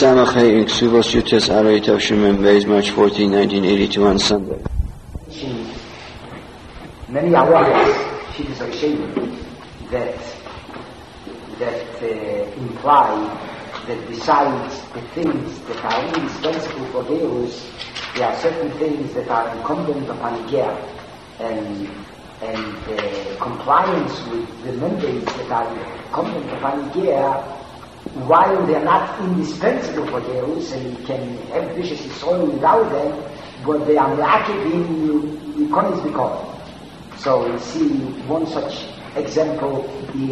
Samachay Ksuvos Yutes Arei Tavshim Beis, March 14, 1982 on Sunday. Many awareness, she is ashamed that imply that besides the things that are indispensable for Deus, there are certain things that are incumbent upon Ger, and compliance with the mandates that are incumbent upon Ger, while they are not indispensable for Deus, and you can have vicious soil without them, but they are active in the economies become. So you see one such example is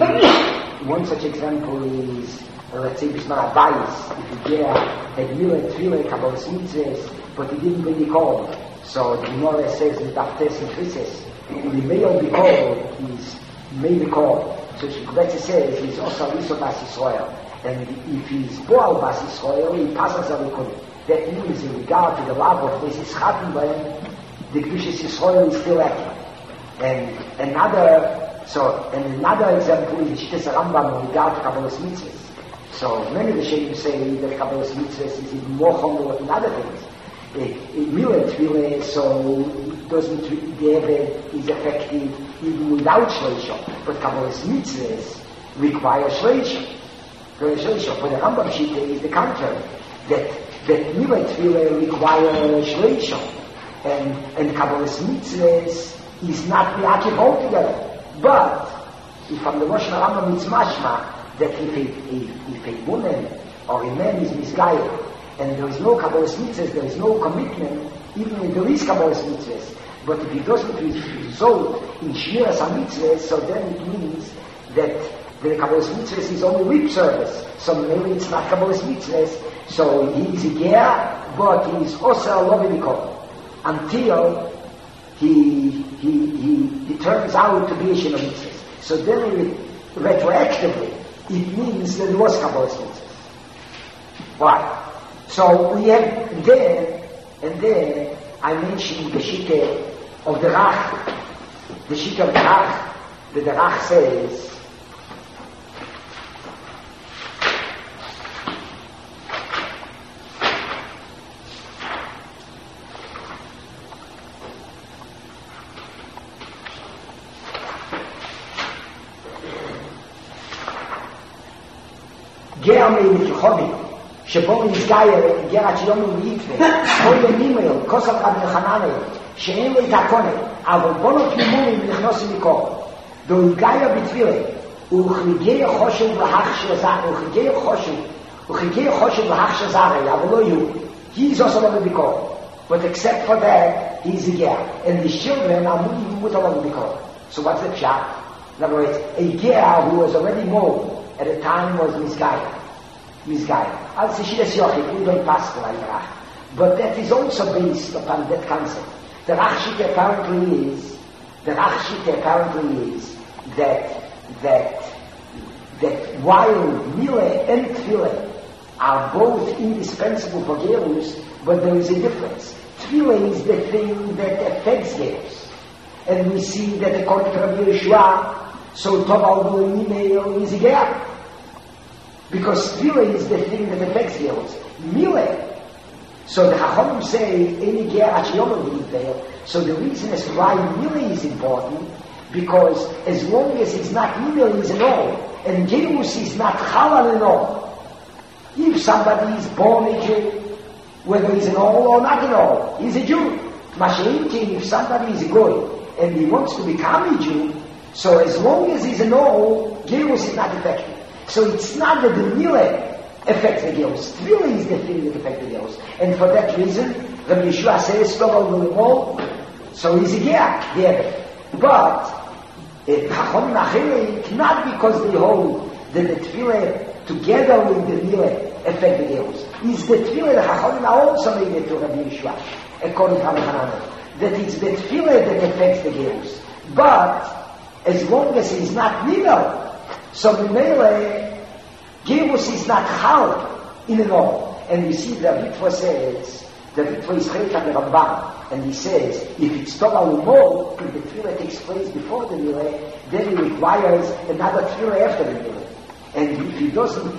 let's say Bishmar Abayis, if you get a Mila Trile Kabbalas Mitzvahs, but he didn't bring the call. So the Gemara says that after some Trisses, the male be called is made the call. So Shikubetzi says he's also Riso Bas Yisrael. And if he's Boal Bas Yisrael, he passes Avikun. That means in regard to the love of Mrs. Chattenbaum, the Kedusha Yisrael is still active. And another example is Shittas Rambam in regard to Kabbalas Mitzvahs. So many of the Sheikhs say that Kabbalas Mitzvahs is even more humble than other things. Mila Tefillah, so doesn't the Eved is effective even without Shleisha. But Kabbalas Mitzvahs require Shleisha. For the Rambam Shita is the contrary. That Mila Tefillah require Shleisha. And Kabbalas Mitzvahs is not reactive altogether. But if from the Rosh Hashanah it's mashma that if a woman or a man is misguided and there is no Kabbalas Mitzvahs, there is no commitment, even if there is Kabbalas Mitzvahs, but if it doesn't result in Shmiras HaMitzvahs, so then it means that the Kabbalas Mitzvahs is only lip service. So maybe it's not Kabbalas Mitzvahs. So he is a ger, but he is also a loving until he turns out to be a Shema Mitzvahs. So then retroactively, it means that there was Kabbalas Mitzvahs. Why? So we have there, I mentioned the Shita of the Rach. The Shita of the Rach, that the Rach says, גר מלכחובי, שבו נסגייר, גר עד שיום וליטווה, כל ימימל, כוסף רבי חנניה, שאין לו את הקונה, אבל בו לא תמימונים ונכנוסים מקור. והגייר בתפילה, וכריגי חושב להכשר זרי, אבל לא יהיו. He is also not bikor. But except for that, he is a ger. And his children are moving with a bikor. So what's the pshat? In other words, a ger who was already born at the time was misguided. Al Sishidas Yochid, we don't pass like Rach. But that is also based upon that concept. The Rachshita apparently is that while Mila and Tefillah are both indispensable for Gerus, but there is a difference. Tefillah is the thing that affects Gerus. And we see that according to Rabbi Yeshua, so Tov al is a ger. Because Tefillah is the thing that affects Gerus. Mila. So the Chachamim say, any ger achiyom will fail. So the reason as to why Mila is important, because as long as it's not Mila, is an all, and Gerus is not Chalal an all. If somebody is born a Jew, whether he's an all or not an all, he's a Jew. Masha'inkin, if somebody is a goy, and he wants to become a Jew, so as long as he's an all, Gerus is not effective. So it's not that the Mila affects the Gerus. Tefillah is the thing that affects the Gerus. And for that reason, Rabbi Yeshua says, so he's a ger, the Eved. But Chacham Nachiri, not because they hold that the Tefillah together with the Mila affect the Gerus. It's the Tefillah that Chacham also made it to Rabbi Yeshua, according to Rabbi Hanan. That it's the Tefillah that affects the Gerus. But as long as he's not Mila, so the Mele, Gerus is not Chal in an all. And we see the Ritva says, the Ritva is Chelek on the Ramban, and he says, if it's Tova Umol, if the Tefillah takes place before the Mele, then it requires another Tefillah after the Mele. And if he doesn't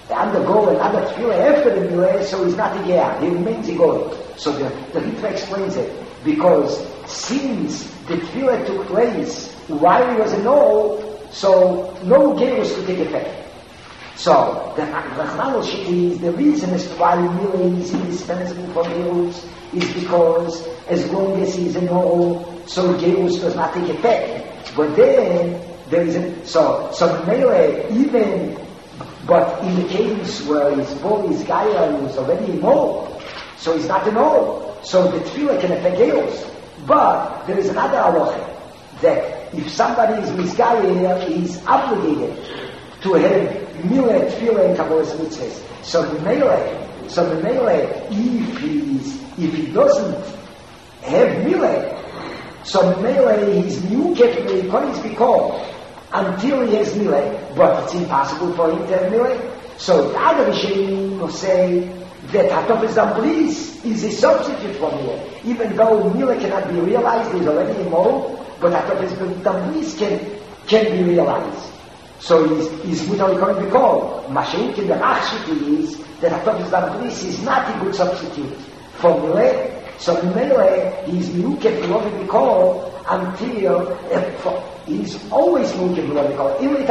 undergo another tefillah after the milah, so he's not a ger. He remains a goy. So the Ritva explains it, because since the tefillah took place while he was a no, so no gerus could take effect. So the Rachmanol is the reason as to why milah is indispensable for gerus is because as long as he's a no, so gerus does not take effect. But then there is so milah even. But in the case where his boy is Gaia was already a no, so he's not a no, so the tefillah can affect gerus. But there is another halacha that if somebody is misgaia, he's obligated to have milah tefillah and kabbalas mitzvahs. So the milah, if he doesn't have milah, so milah his new category points be called until he has milah, but it's impossible for him to have milah. So the other Rishonim say that Hatofes Dambris is a substitute for milah. Even though milah cannot be realized, there's already a mode, but Hatofes Dambris can be realized. So he's mutar going to be called. Mashiach in the Rachshit is that Hatofes Dambris is not a good substitute for milah. So milah, he's muket will be called until he's always muket will be called. Even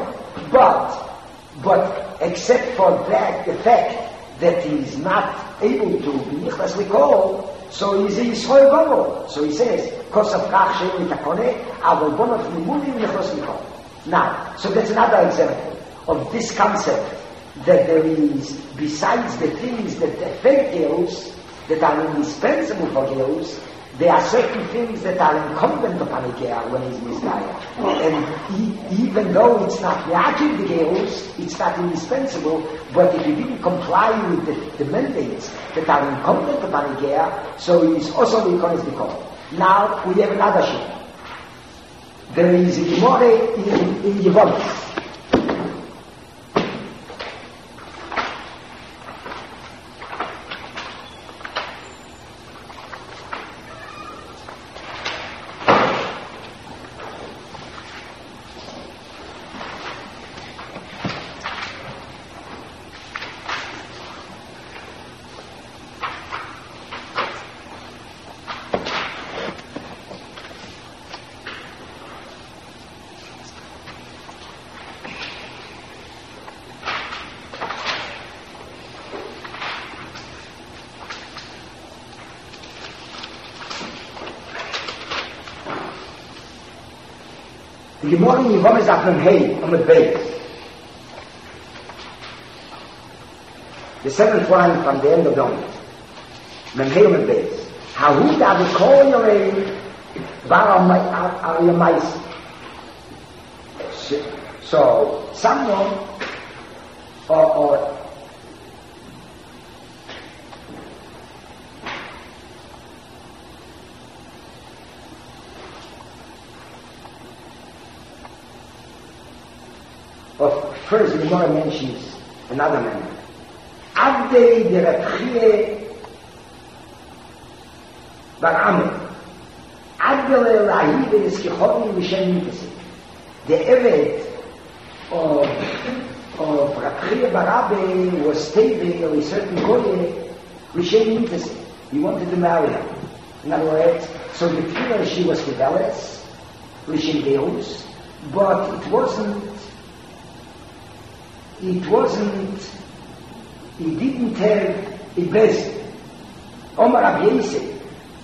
but except for that, the fact that he's not able to be nichnas likol, so he's a Yisroel Gomor. So he says, Kosav Kach She'en Litakone, Avol Bonot Limudim Nichnas Likol. Now, so that's another example of this concept that there is, besides the things that affect gerus, that are indispensable for gerus, there are certain things that are incumbent upon a ger when he's misguided. And even though it's not reactive the gerus, it's not indispensable, but if he didn't comply with the mandates that are incumbent upon a ger, so he's also recognized the call. Now we have another shit. There is a Gemara in Yevamot. The Gemara in Yevamot is after Hey on the base. The seventh line from the end of Yevamot. Hey on the base. Hahu da call your bar Yamais. So someone or first, the Gemara mentions another man. Avdei de Rabchie Barame. Avdei Rahi de Eskichoni Vishem Nitasi. The Eved of Rabchie Barame was stable with a certain Goye Vishem Nitasi. He wanted to marry her. In other words, so the clear she was Keveles, Vishem Deus, but it he didn't have a best. Omar Rabbi Yosef,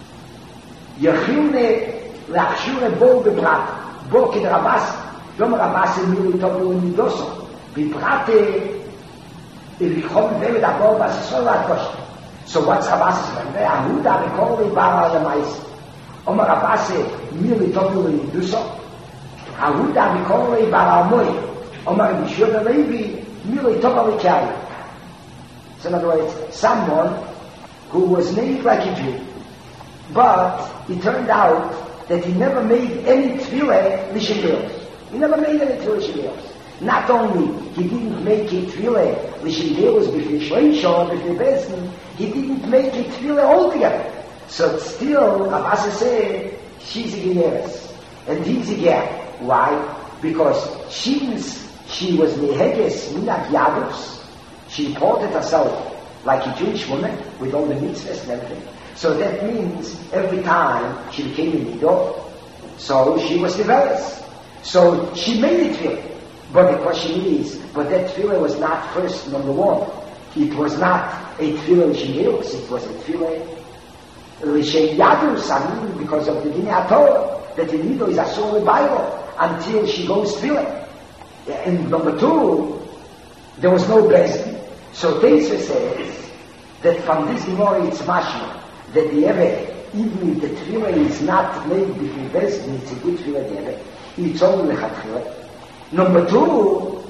Yechilne Lachshure Bo Bebrat, Bo Kid Rabas, Omar Rabas Mili Tobu Nidoso, Bebrate, Ilichom Vemed Abo Bas Solat Kosh. So what's Rabas saying? Ahuda Bekori Bara Yamais. Omar Rabas Mili Tobu Nidoso, Ahuda Bekori Bara Moy. Omar Bishur Levi Mili Tobu Nikai. So in other words, someone who was made like a Jew, but it turned out that he never made any tefillah l'shideos. He never made any tefillah l'shideos. Not only he didn't make a tefillah l'shideos b'fei shleishon, b'fei besin, he didn't make a tefillah altogether. So still, Abbas said, she's a generes, and he's a ger. Why? Because since she was meheges minat yadus, She ported herself like a Jewish woman with all the mitzvahs and everything. So that means every time she became a Nido, so she was developed. So she made the tefillah. But the question is, but that tefillah was not first, number one. It was not a tefillah l'shem Deus, it was a tefillah l'shem Yadus, I mean, because of the Dinei HaTorah, that the Nido is asur in the Bible until she goes tefillah. And number two, there was no Bezdin. So Teisva says that from this Gemara it's mashma, that the Eved, even if the tefillah is not made before Bezdin, it's a good tefillah, the Eved. It's only lechatchila. Number two,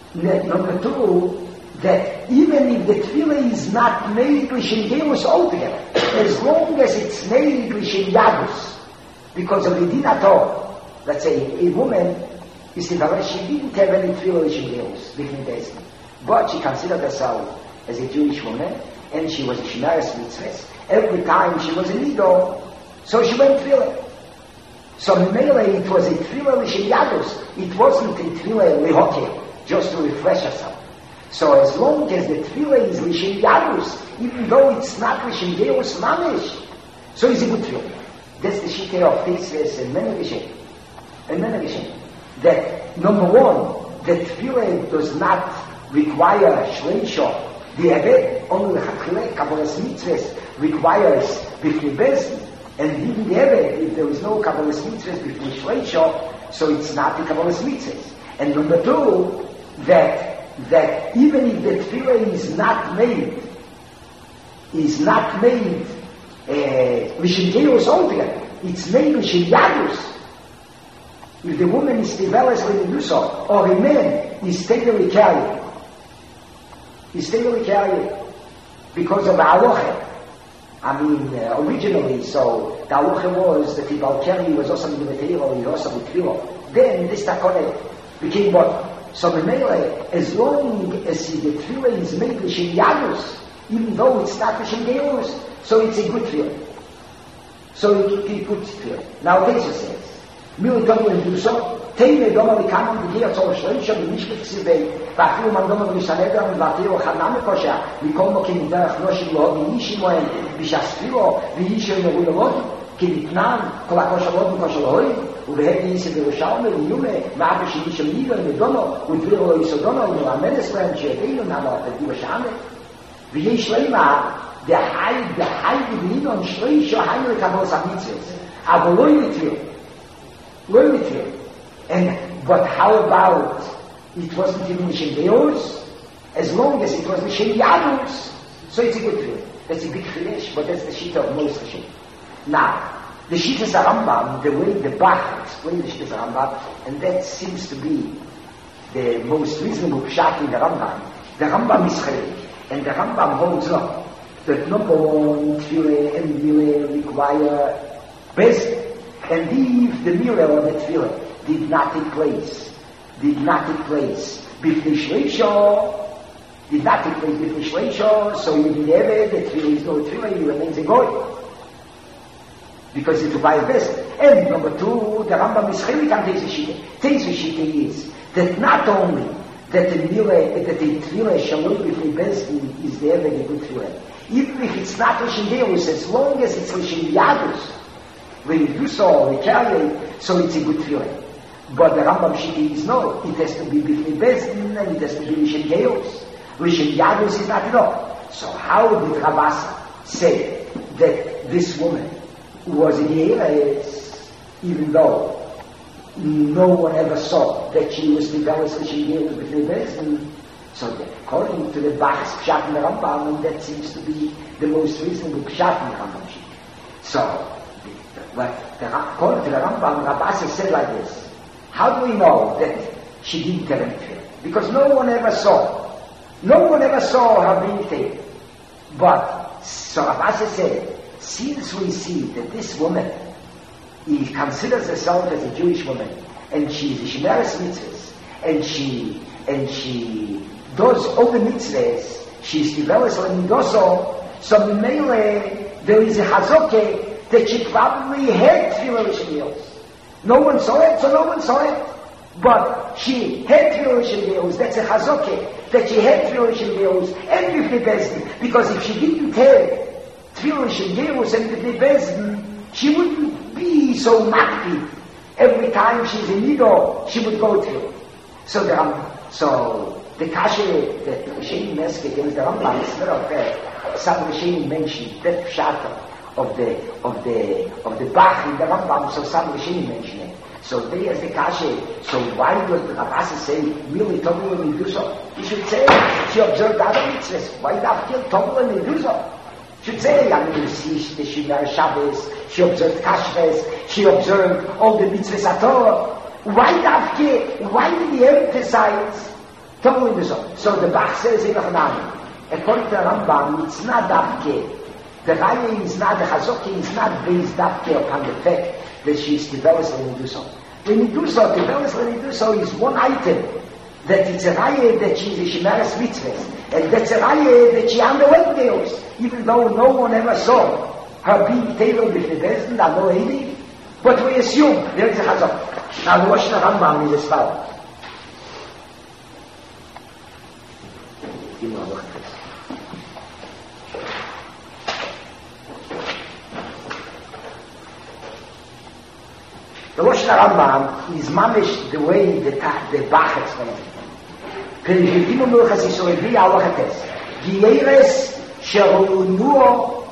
that even if the tefillah is not made l'shem Deus altogether, as long as it's made l'shem Yadus, because of the Din HaTorah, let's say a woman is developed, she didn't have any tefillah l'shem Deus, different days, but she considered herself as a Jewish woman, and she was a Shemeres Mitzvahs. Every time she was a Nido, so she went tefillah. So Mele, it was a tefillah l'shem Yadus. It wasn't a tefillah lehokel, just to refresh herself. So as long as the tefillah is l'shem Yadus, even though it's not l'shem Deus mamish, so it's a good tefillah. That's the shita of Teisves and Menagishim. That number one, the tefillah does not require shleisha. The Eved, only the Kabbalas Mitzvahs, requires bifnei Bezdin. And even the Eved, if there is no Kabbalas Mitzvahs before Shleisha, so it's not the Kabbalas Mitzvahs. And number two, that even if the tefillah is not made l'shem Deus altogether, it's made l'shem Yadus. If the woman is developed when you do so, or a man is steadily carried, because of the halacha. I mean, originally, so the halacha was that if Al-Keri was also in the material, he was also with tefillah. Then this takone became what? So Memele, as long as the tefillah is made l'shem Yadus, even though it's not l'shem Deus, so it's a good tefillah. So he puts tefillah. Now Teisha says, Mili Tomi and do so, Teime Doma Likaman B'gir Tzol Shleisha B'mishkut Ksivei, V'afilu Man Doma B'misanedram, V'atiru Chanam Ekosha, Mikol Mokim Derech Noshim Lo V'yishi Moen, V'shasfilo, V'yishi Moen V'yishi כי נתנן כל הקושלות מקושל הוי ובהד יסד ירושלמי ויומה מעבר שני של ניגר מדונו ודביר לו יסודונו ומלמד אסלם שהבינו נאמר תגיב השעמה ויש לימה דחי ובנינון שרי שחי לקבל סמיצס אבל לא יתיר but how about it wasn't even L'shem Deus as long as it was L'shem Yadus so it's a good feeling that's a big feeling but that's the shita of most L'shem. Now, the Shittas Rambam, the way the Bach explained the Shittas Rambam, and that seems to be the most reasonable pshat in the Rambam is chayik, and the Rambam holds up that number one, Tefillah and Milah require best, and if the Milah or the Tefillah did not take place b'fnei Shleisha, so you did ever, the Tefillah is no Tefillah, he remains a goy. Because it requires best. And number two, the Rambam is chaylik on Teisva Shita. Teisva Shita is that not only that the Tefillah Shalom b'fnei Bezdin is there very good Tefillah. Even if it's not L'shem Deus, as long as it's L'shem Yadus, when you do so, we carry it, so it's a good Tefillah. But the Rambam Shita is no, it has to be b'fnei Bezdin and it has to be L'shem Deus. L'shem Yadus is not enough. So how did Rabasa say that this woman was in the Eretz, even though no one ever saw that she was developed L'shem Deus b'fnei Bezdin? So according to the Bach's pshat in the Rambam, that seems to be the most reasonable pshat in the Rambam sheet. So, according to the Rambam, Rabasa said like this: how do we know that she didn't have any fear? Because no one ever saw her being taken. But so Rabasa said, since we see that this woman, he considers herself as a Jewish woman, and she is a Shemeres Mitzvahs, and she does all the mitzvahs, she's developed in Doso, so Mimele, there is a Hazoke that she probably had Tefillah L'shem Deus. No one saw it, so no one saw it. But she had Tefillah Shel that's a chazokeh, that she had Tefillah Shel and Bifnei Bezdin. Because if she didn't have Tefillah Shel and Bifnei Bezdin, she wouldn't be so makpi. Every time she's in Nido, she would go to. So the kasha that the Rishonim ask against the Rambam is not of some Rishonim mentioned that pshat of the Bach in the Rambam, so some Rishonim mention it. So they as the kasha, so why does the Rabasi say, Mili Tovul and Medusa? He should say, she observed other mitzvahs. Why not kill Tovul and Medusa? Should say, I mean, she Shemar Shabbos, she observed Kashves, she observed all the mitzvahs at all. Why did he emphasize Tovul and Medusa? So the Bach says in Achnami, according to the Rambam, it's not Davke. The Raya is not, the Chazoki is not based Davke upon the fact that she is developed in Medusa. The Medusa, developed in Medusa is one item, that it's a Raya that she is a Shemaras Mitzvahs, and that's a Raya that she underwent deals, even though no one ever saw her being tailored with the Bezdin, and no lady, but we assume there is a Chazok. Now the Rosh Rambam is as follows. The Rosh Rambam is mamish the way the Bach explains it. Perishivim Umilchas Yisrael Bli Alochates. Gieres Sherunuo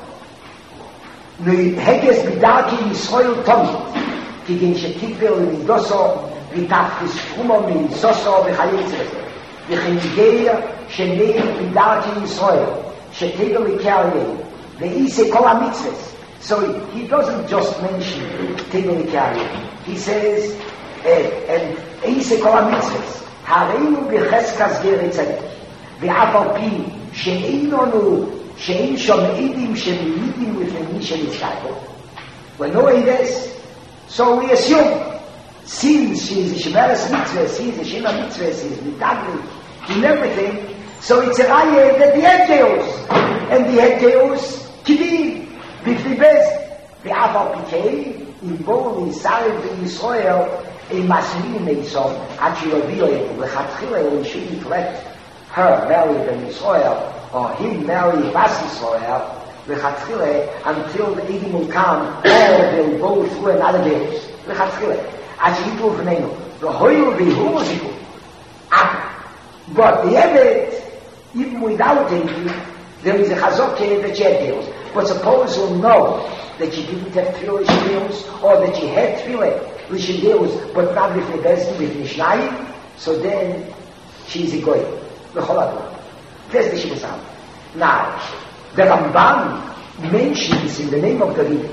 Heges Bidarki Yisrael Tomit. Kigin Shetikvel Midoso Vitafkis Frumo Misoso V'chayetzes. V'chengeir Sheneir Bidarki Yisrael. Shetegel Ikariyeh. Ve'ise Kol HaMitzvahs. So he doesn't just mention Tegel Ikariyeh. He says, and Eise Kol HaMitzvahs, Hareinu b'cheskas geri tzedek, ve'af al pi, she'ein shom eidim shemiyidim l'fnei shemitzchayko. When no eides, so we assume, since she is a Shemeres Mitzvah, she is a Shema Mitzvah, she is mitaglik, in everything, so it's a raya that the head Deus, and the head Deus, kidim, b'fnei bez, ve'af al pikei, involved in Sarah in Israel, a Maslim Meison, actually revealed the Chatchila when she let her marry in Israel, or him marry Bas Israel, the Chatchila, until the Edim will come, or they'll go through another games. The Chatchila. Actually, it will remain. The Hoyle be Humosiku. But the Ebed, even without anything, there is a Chazokeh that she had deals. But suppose we'll know that she didn't have Tefillah Shemiyos, or that she had Tefillah Shemiyos, but not with the Bezdin, with Mishnayim, so then she's a Goy. The Choladu. That's the Shemazam. Now, the Ramban mentions in the name of the Rebbe,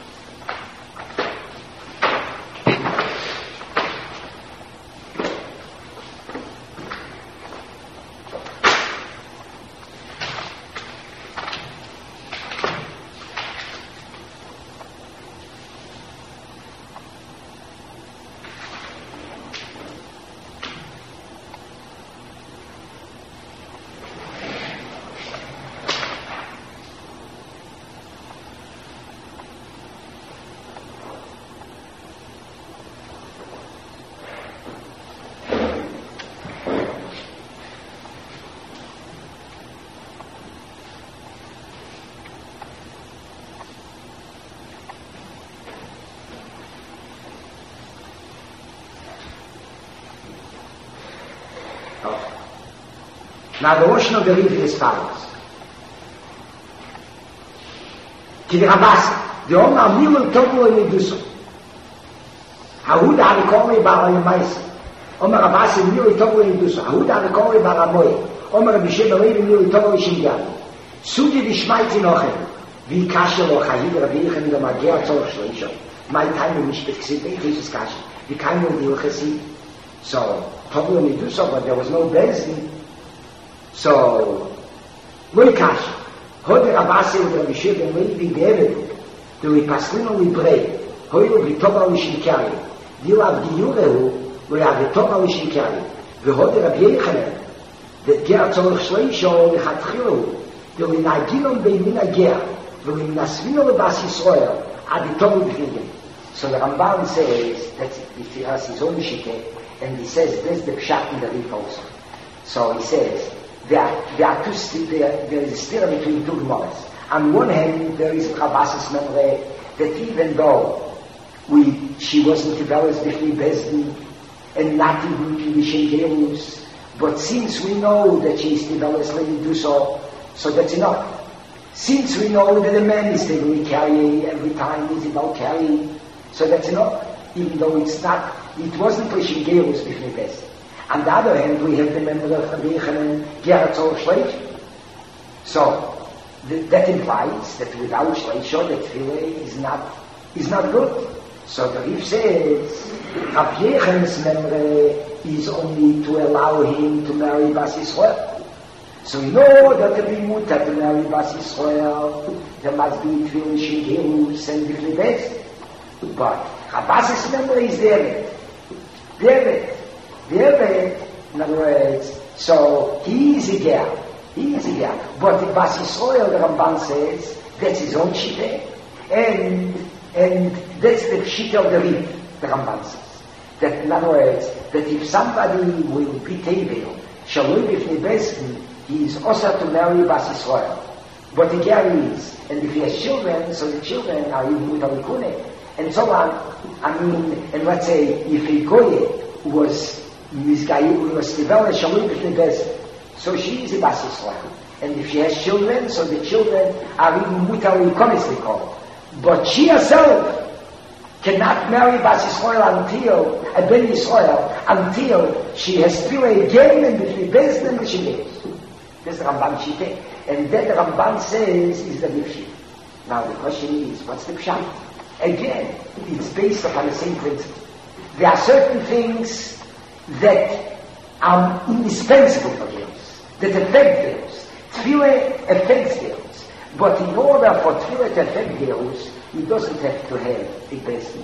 Now the Rosh of the Rebbe is follows. Ki the Rabasi, the Omar Milu Tovu and Medusa. Hahuda Harikori Bar Yemaisi. Omar Rabasi Milu Tovu and Medusa. Hahuda Harikori Bar Amoy. Omar Rabbi Sheba Levi Milu Tovu and Shimgyali. Sugi Vishmaiti Nochem. Vi Kasha Lo Chayid Rabbi Yichem Lo Magyar Tzorch Shleisho. My time in Mishpet Ksitei Jesus Kasha. Vi Kainu Dilchesi. So, Tovu and Medusa, but there was no Bezdin. So, Loi Kasha. Heute Rabasi und Rabbi Sheba Levi Gebedu. Du Vipaslino Librei. Hoyo Vitova Lishikari. Dilav Giyurehu. Loi Vitova Lishikari. Vehote Rabbi Yichem. that Ger Tzorch Shleisho Lechatchilu. Du Naginon Beimina Ger. Du Nasvino Lebas Yisrael. Aditomu B'Fingim. So the Ramban says, that's if he has his own shike, And he says, there's the pshat in the Rif also. So he says, there is a stir between two Gemaras. On one hand, there is Chabas's memory that even though she wasn't developed between Bezdin and not even in the Shengerus, but since we know that she is developed, let me do so that's enough. Since we know that a man is able to carry every time he's about carrying, so that's enough. Even though it wasn't pushing Gerus between Bezdin. On the other hand, we have the member of Rabbi Yochanan Geratzor Shleich. So, that implies that without Shleisho, the tefillah is not good. So the Rif says, Rabbi Yochanan's memory is only to allow him to marry Bas Yisrael. So in order to be mutar to marry Bas Yisrael, there must be tefillah Shingerus and Bifnei Bezdin. But Chabas's memory is there. In other words, so he is a ger. But in Bas Yisrael, the Ramban says, that's his own shita. And that's the shita of the Rif, the Ramban says. That in other words, that if somebody will be tevel, shaloi b'fnei Bezdin, he is also to marry Bas Yisrael. But the ger is, and if he has children, so the children are even with Alikune, and so on. And let's say, if a goye was developed shaloi b'fnei Bezdin, so she is a Bas Yisrael. And if she has children, so the children are even mutar l'ikonis l'kol. But she herself cannot marry Bas Yisrael until a Ben Yisrael, until she has tefillah again and between Bezdin and Shigeiros. That's the Ramban Shita. And that the Ramban says is the Rif. Now the question is, what's the pshat? Again, it's based upon the same principle. There are certain things that are indispensable for girls, that affect girls. Tefillah affects girls. But in order for tefillah to affect girls, he doesn't have to have a Bezdin.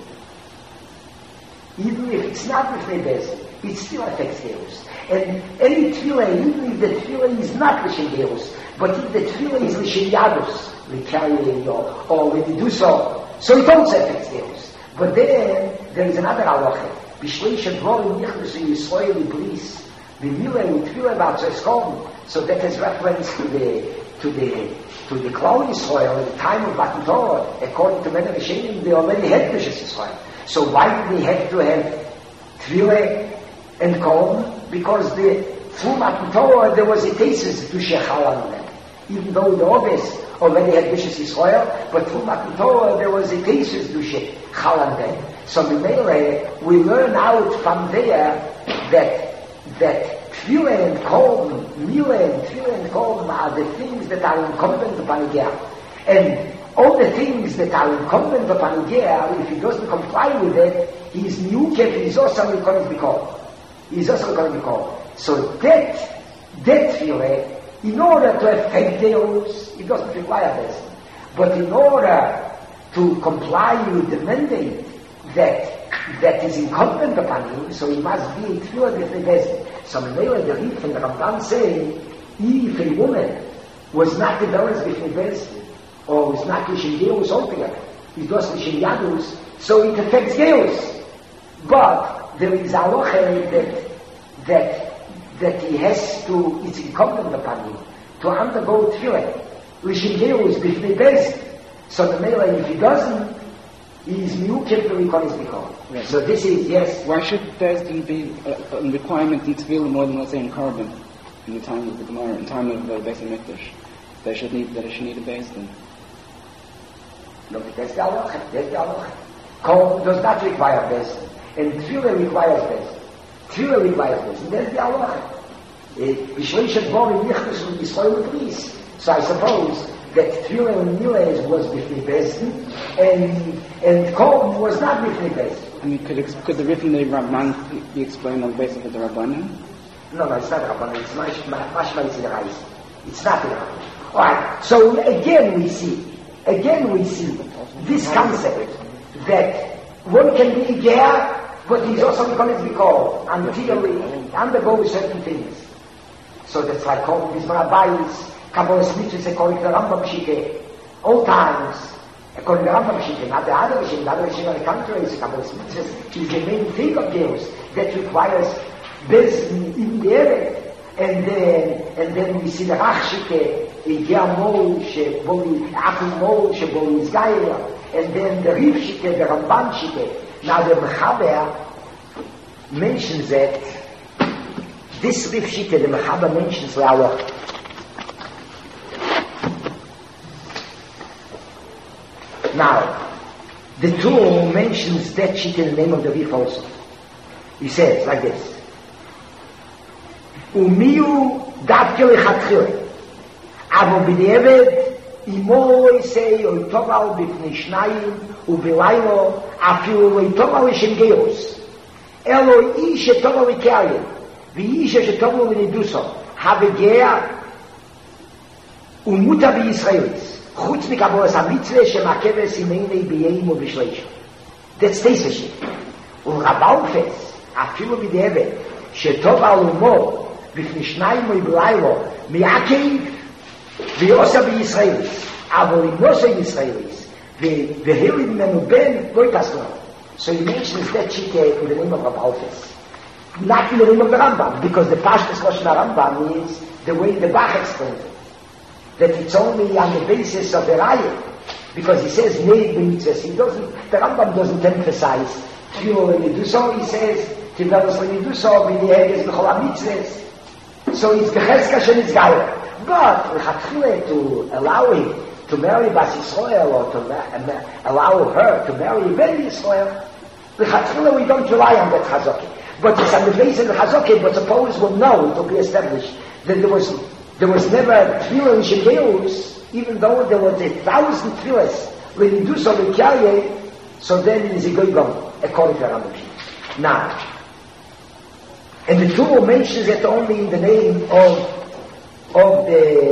Even if it's not with a Bezdin, it still affects girls. And any tefillah, even if the tefillah is not l'shem girls, but if the tefillah is l'shem yadus, we carry it or when you do so it also affects girls. But then there is another halacha. B'shleish advorim yichnusu Yisrael ibris, v'milei u'tefillah b'atzos. So that is reference to the Klal Yisrael at the time of Matan Torah. According to many Rishonim, they already had Bishas Yisrael. So why do they have to have Tefillah and Kol? Because through Matan Torah there was a thesis to Shechal on them. Even though the others already had Bishas Yisrael, but through Matan Torah there was a thesis to Shechal on them. So we learn out from there that Tefillah and Kol, Milah and Tefillah and Kol are the things that are incumbent upon a ger. And all the things that are incumbent upon a ger, if he doesn't comply with it, he's miyukef, he's also going to be called. So that Tefillah, in order to affect those, it doesn't require this. But in order to comply with the mandate that is incumbent upon him, so he must be a Tefillah with the best. So the Rif and the Ramban say, if a woman was not developed with the best, or was not Lishem Geus altogether, it was Lishem Yadus, so it affects Geus. But there is a halacha that he has to, it's incumbent upon him, to undergo Tefillah, Lishem Geus with the best. So the Mela, if he doesn't, he is miyukef to recall his bikol. Right. So this is, yes. Why should Bezdin be a requirement in Tefillah more than, let's say, in Korban, in the time of the Gemara, in the time of the Beis HaMikdash? They should need a Bezdin. No, that's the halacha. Korban does not require Bezdin, and Tefillah requires Bezdin. That's the halacha. B'shleish advorim yichnusu Yisrael ibris. So I suppose that Tefillah and Milah was b'fnei Bezdin, and Korban was not b'fnei Bezdin. I mean, could the Rif and the Rabban be explained on the basis of the Rabbanan? No, it's not Rabbanan. It's mashma is the Reis. It's not the Rabbanan. All right. So again we see this concept that one can be a ger, but he's also going to be called until he undergoes certain things. So that's why Korban is Marabayis. Kabbalah Mitzvahs according to the Rambam Shike, all times, According to the Rambam Shita, not the other Shita. The other Shita on the contrary is Kabbalas Mitzvahs is the main thing of Geus that requires this in the area. And then we see the Rachshike, Egia Mol, Sheboli, Akum Mol, Sheboli Zgaira, and then the Rivshike, the Ramban Shike. Now the Mechaber mentions that this Rivshike, the Mechaber mentions La'alach. Now, the Torah mentions that Shike in the name of the Rif also. He says like this. Umiu davke lechatchile, aber b'di'eved imo isei oy toval b'fnei shnayim u'b'laylo afilu oy toval l'shem geos elo ish etoval l'kayim v'ish etoval l'niduso havegea umuta b'Yisraelis chutz mikabos hamitzvah shemakeves imeinei b'yeim u'b'shleish. That's Teisashik. U'rabaufes afilu b'di'eved shetoval umo בפני שניים ובלילה מעכב ועושה בישראליס אבל אם לא עושה ישראליס והילד ממנו בן לא יקסנו. So he mentions that Shita in the name of Rav Alfes, not in the name of the Rambam, because the Pashtus Lashon Rambam is the way the Bach explains it, that it's only on the basis of the Raya, because he says Neid b'mitzvahs. He doesn't, the Rambam doesn't emphasize Tfilah when you do so. He says Tivelos when you do so b'di'eges b'chol hamitzvahs. So it's Gecheska Shen Itzgayah. But L'chatchile to allow him to marry Bas Yisrael or to allow her to marry Ben Yisrael, L'chatchile we don't rely on that Chazokah. But it's on the basis of the Chazokah, but suppose we'll know, it will be established, that there was never Tfilah in Shegeus, even though there was 1,000 Tfilahs, when you do so with Kyrie, so then it is a Goygon, according to Rambam. Now, and the Torah mentions it only in the name of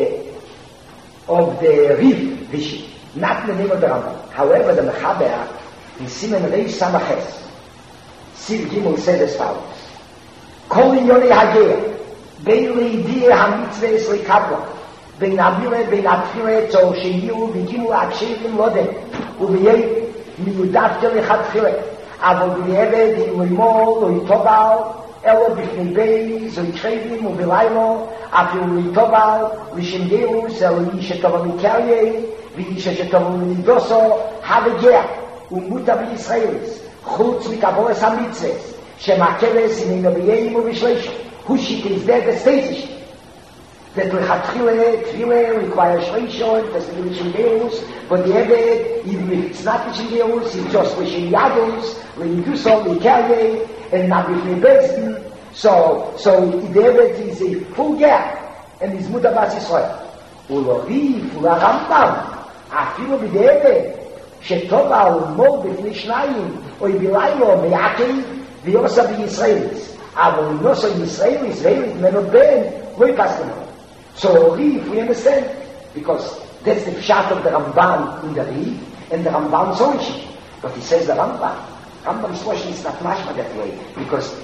the Rif Vishi, not in the name of the Rambam. However, the Mechaber in Siman Reish Samaches, Siv Gimel said as follows: Kol Inyonei Hageh, Bein Leidiyeh HaMitzvahs Lekabla, Bein Avile, Bein Atfilet, So Sheyiru V'Gimu Akshevim Lodem, Uv'yei Miyudavke Lechatchilet, Avol B'Yeved Yimol Oitobal, אלו בפני בייז, או יתחייבים, ובלילו, אפילו ליטובל, לשם גירוס, אלו איש שטובל מקריה, ואיש שטובל מנידוסו, הגה, ומותה בישראלס, חוץ מקבולס המצווס, שמעכבס עם נביאים ובשלישו, הוא שתזדה בסטייזיש, that lechatchile tefillah requires shleishon, it has to be l'shem geus, but the Eved, even if it's not l'shem geus, it's just l'shem yadus, l'yiduso, l'karye, and not b'fnei bezdin. So the Eved is a full gap, and is muta bas Yisrael. U'lorif, u'larambam, afilu b'Eved, shetova u'mol b'fnei shnayim, or bilaylo me'akev, v'yosa b'Yisraelis. אבל לא so Yisraelis, ve'elit meno ben, לא יקסנו. So Rif, we understand, because that's the pshat of the Ramban in the Rif, and the Ramban's own sheet. But he says the Rambam's Loshen is not mashma that way, because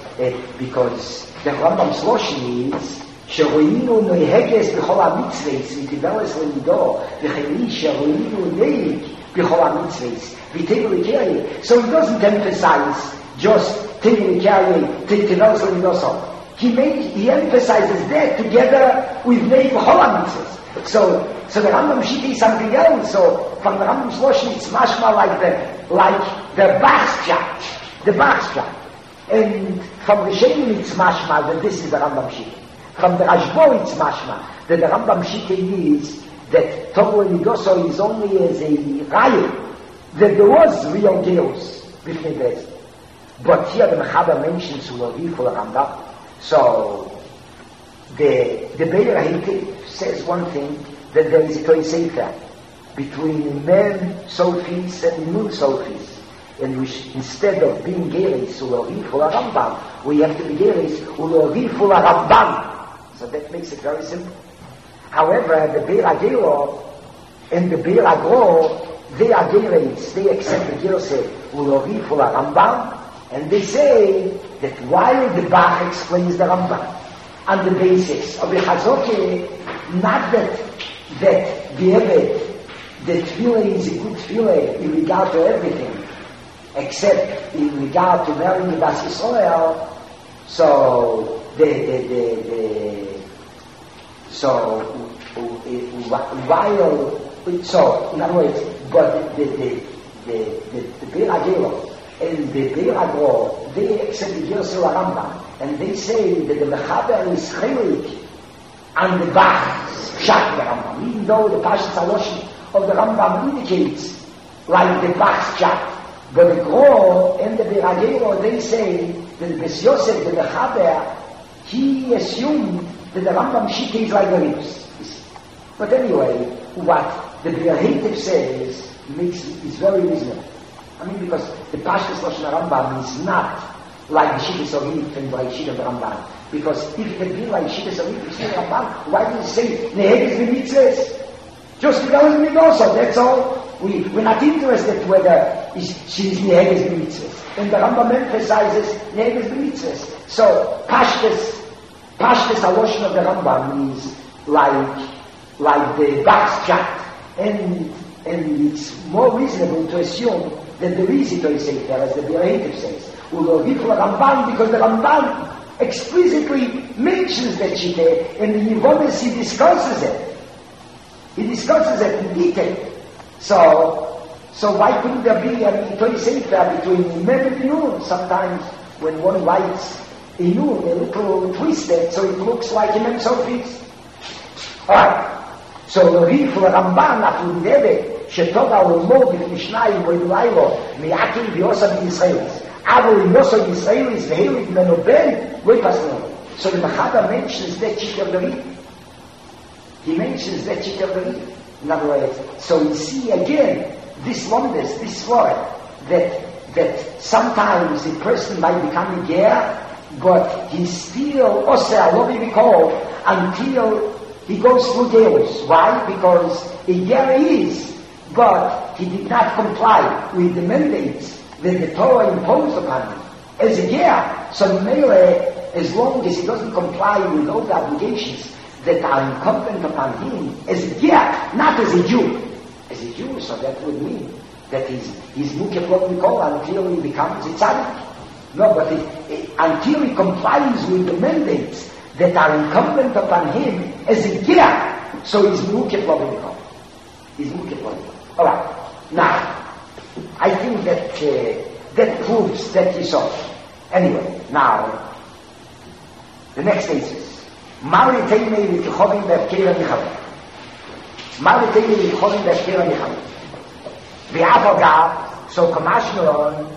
the Rambam's Loshen is, שרוינו נוהגס בכל המצווס, ותיבלס לנידו, וכלי שרוינו נהג בכל המצווס, ותיבו לקרי. So he doesn't emphasize just תיבו לקרי, תיבלס לנידו. He emphasizes that together with Nei B'chol HaMitzvahs. So the Rambam Shita is something else. So from the Rambam's Loshen, it's mashma like the Bach's chat. And from Rishonim, it's mashma that this is the Rambam Shita. From the Rashbo, it's mashma that the Rambam Shita is that Tovo Nidoso is only as a raya, that there was real Geus b'fnei Bezdin. But here the Mechaber mentions Ulovi for the Rambam. So the Be'er HaHitiv says one thing, that there is a Toy Sefer between Mem Sofis and Nun Sofis, and which instead of being Geris Ulovi for the Rambam, we have to be Geris Ulovi for the Rambam. So that makes it very simple. However, the Be'er HaGero and the Be'er HaGro, they are Geris, they accept the Gerse Ulovi for the Rambam, and they say that while the Bach explains the Rambam on the basis of the Chazokah, not that the Eved the tefillah is a good tefillah in regard to everything, except in regard to marrying the Das Yisrael. So so in other words, but the Be'er HaGelo and the Be'er HaGro, they accept the Gersul Rambam, and they say that the Mechaber is chelik and the Bach Pshat the Rambam, even though the Pashas HaLoshon of the Rambam indicates like the Bach's Pshat. But the Gro and the Be'er HaGelo, they say that the Bes Yosef, the Mechaber, he assumed that the Rambam Shita is like the lips. But anyway, what the Be'er Heitev says is very reasonable. I mean, because the Pashas Lashon Rambam is not like the Shittas of Eve and like Shittas of the Ramban. Because if it had been like Shittas of Eve and Shittas of Ramban, why do you say Neheges v'mitzvahs? Just because of it also, that's all. We're not interested whether she's Neheges v'mitzvahs. And the Rambam emphasizes Neheges v'mitzvahs. So Pashtas Haloshon of the Rambam is like the Bach's Pshat. And it's more reasonable to assume that there is a Torah Sefer, as the Be'er Heitev says. We'll give for Ramban because the Ramban explicitly mentions that Shita, and in Yevonis he discusses it. He discusses it in detail. So why couldn't there be a Torah Sefer between Mem and Nun? Sometimes when one writes a Nun, a little twisted, so it looks like a Mem Sofis. Alright. So the read for Ramban after the Rebbe, שתורה ולמוד לפני שניים ואולי לו מעקל ויוסף בישראליס. אבל אם יוסף בישראליס והילד ממנו בן, לא יפסנו. So the Mechaber mentions that Shita of the reed. He mentions that Shita of the reed. In other words, so you see again, this wonders, this word, that sometimes a person might become a ger, but he's still oseh, what we call, until he goes through Deus. Why? Because a ger is, but he did not comply with the mandates that the Torah imposed upon him. As a ger, so Mele, as long as he doesn't comply with all the obligations that are incumbent upon him, as a ger, not as a Jew. As a Jew, so that would mean that he's mukef what we call until he becomes a tzaddik. No, but until he complies with the mandates that are incumbent upon him as a ger, so he's mukef what we call. He's mukef what we call. All right. Now, I think that proves that is all. Anyway, now, the next is Mari Teimei V'Tichovim V'Evkeir HaNichavim. Mari Teimei V'Tichovim V'Evkeir HaNichavim. V'Av Agav, so Kamashmelon,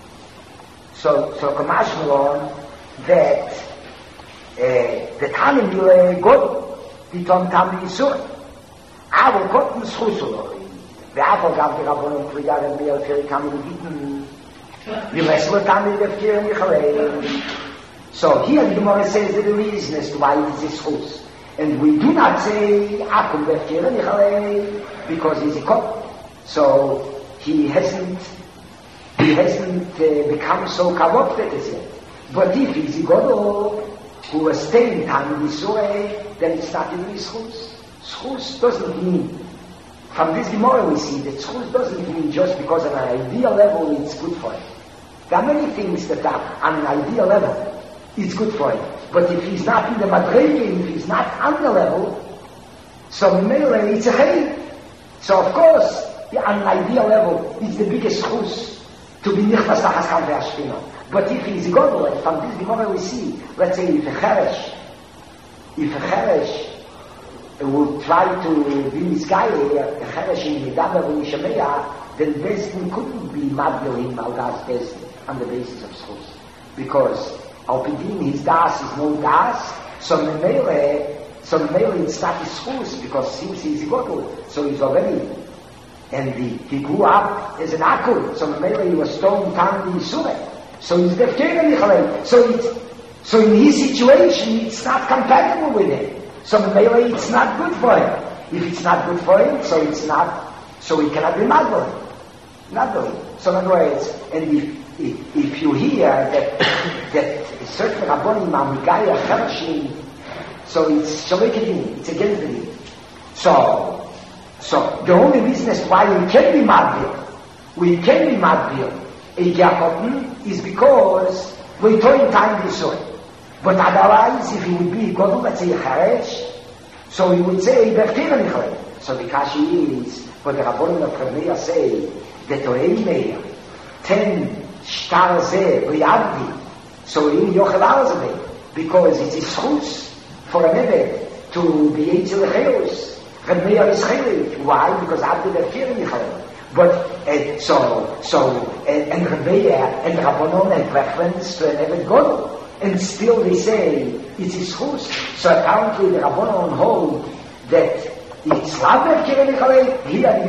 that the Tanim Yule God, Pitom Tam Yisur. Avol Kotten Schusolo. V'Av Agav V'Rabbonon Kriyar and Me'el Keri Kam Yuditen. V'Leslo Tam V'Evkeir HaNichavim. So here the Gemara says that the reason as to why it is schus. And we do not say Akum V'Evkeir HaNichavim because he's a Kotten. So he hasn't become so corrupted as yet. But if he's a Godol who was staying time in Yisrael, then it's not really schus. Schus doesn't mean, from this Gemara we see that schus doesn't mean just because on an ideal level it's good for him. There are many things that are on an ideal level it's good for him. But if he's not in the Madrege, if he's not on the level, so Mele it's a Chayim. So of course, on an ideal level, it's the biggest schus to be nichnas lachaskan ve'ashkina. But if he's a godel, from this Gemara we see, let's say if a cheresh will try to be this guy, a cheresh in Medaber v'Yishameya, then Bezdin couldn't be madbil him al das Bezdin on the basis of schus. Because Alpidin, his das is no das, so Mele it's not his schus, because since he's a godel, so he's already. And he grew up as an Akur, so maybe he was stoned down in Yisrael. So he's V'Evkeir HaNichavim. So in his situation, it's not compatible with him. So maybe it's not good for him. If it's not good for him, so it's not, so he cannot be madbel. Not doing. So in other words, and if you hear that certain Rabbonim are Migaya Cherashim, so it's Shalikedim, it's against the need. So So the only business why we can be madbil, a Yakotin, is because we don't time this way. But otherwise, if he would be God, let's say Charesh, so he would say Berkira Nichle. So the Kashi is, what the Rabbonim of Rabbeya say, that Oei Meir, 10 Shtar Zeh, Briaddi, so he Yochel Arzabeh, because it is schutz for a Nebed to be Eitzel Cheus. Rabbeya is Chelik. Why? Because Abdi Berkira Nichle. But, and Rabbeya and Rabbonon had preference to an Eved Godel. And still they say it's his schus. So apparently the Rabbonon hold that it's Rabbeya Berkira Nichle. Here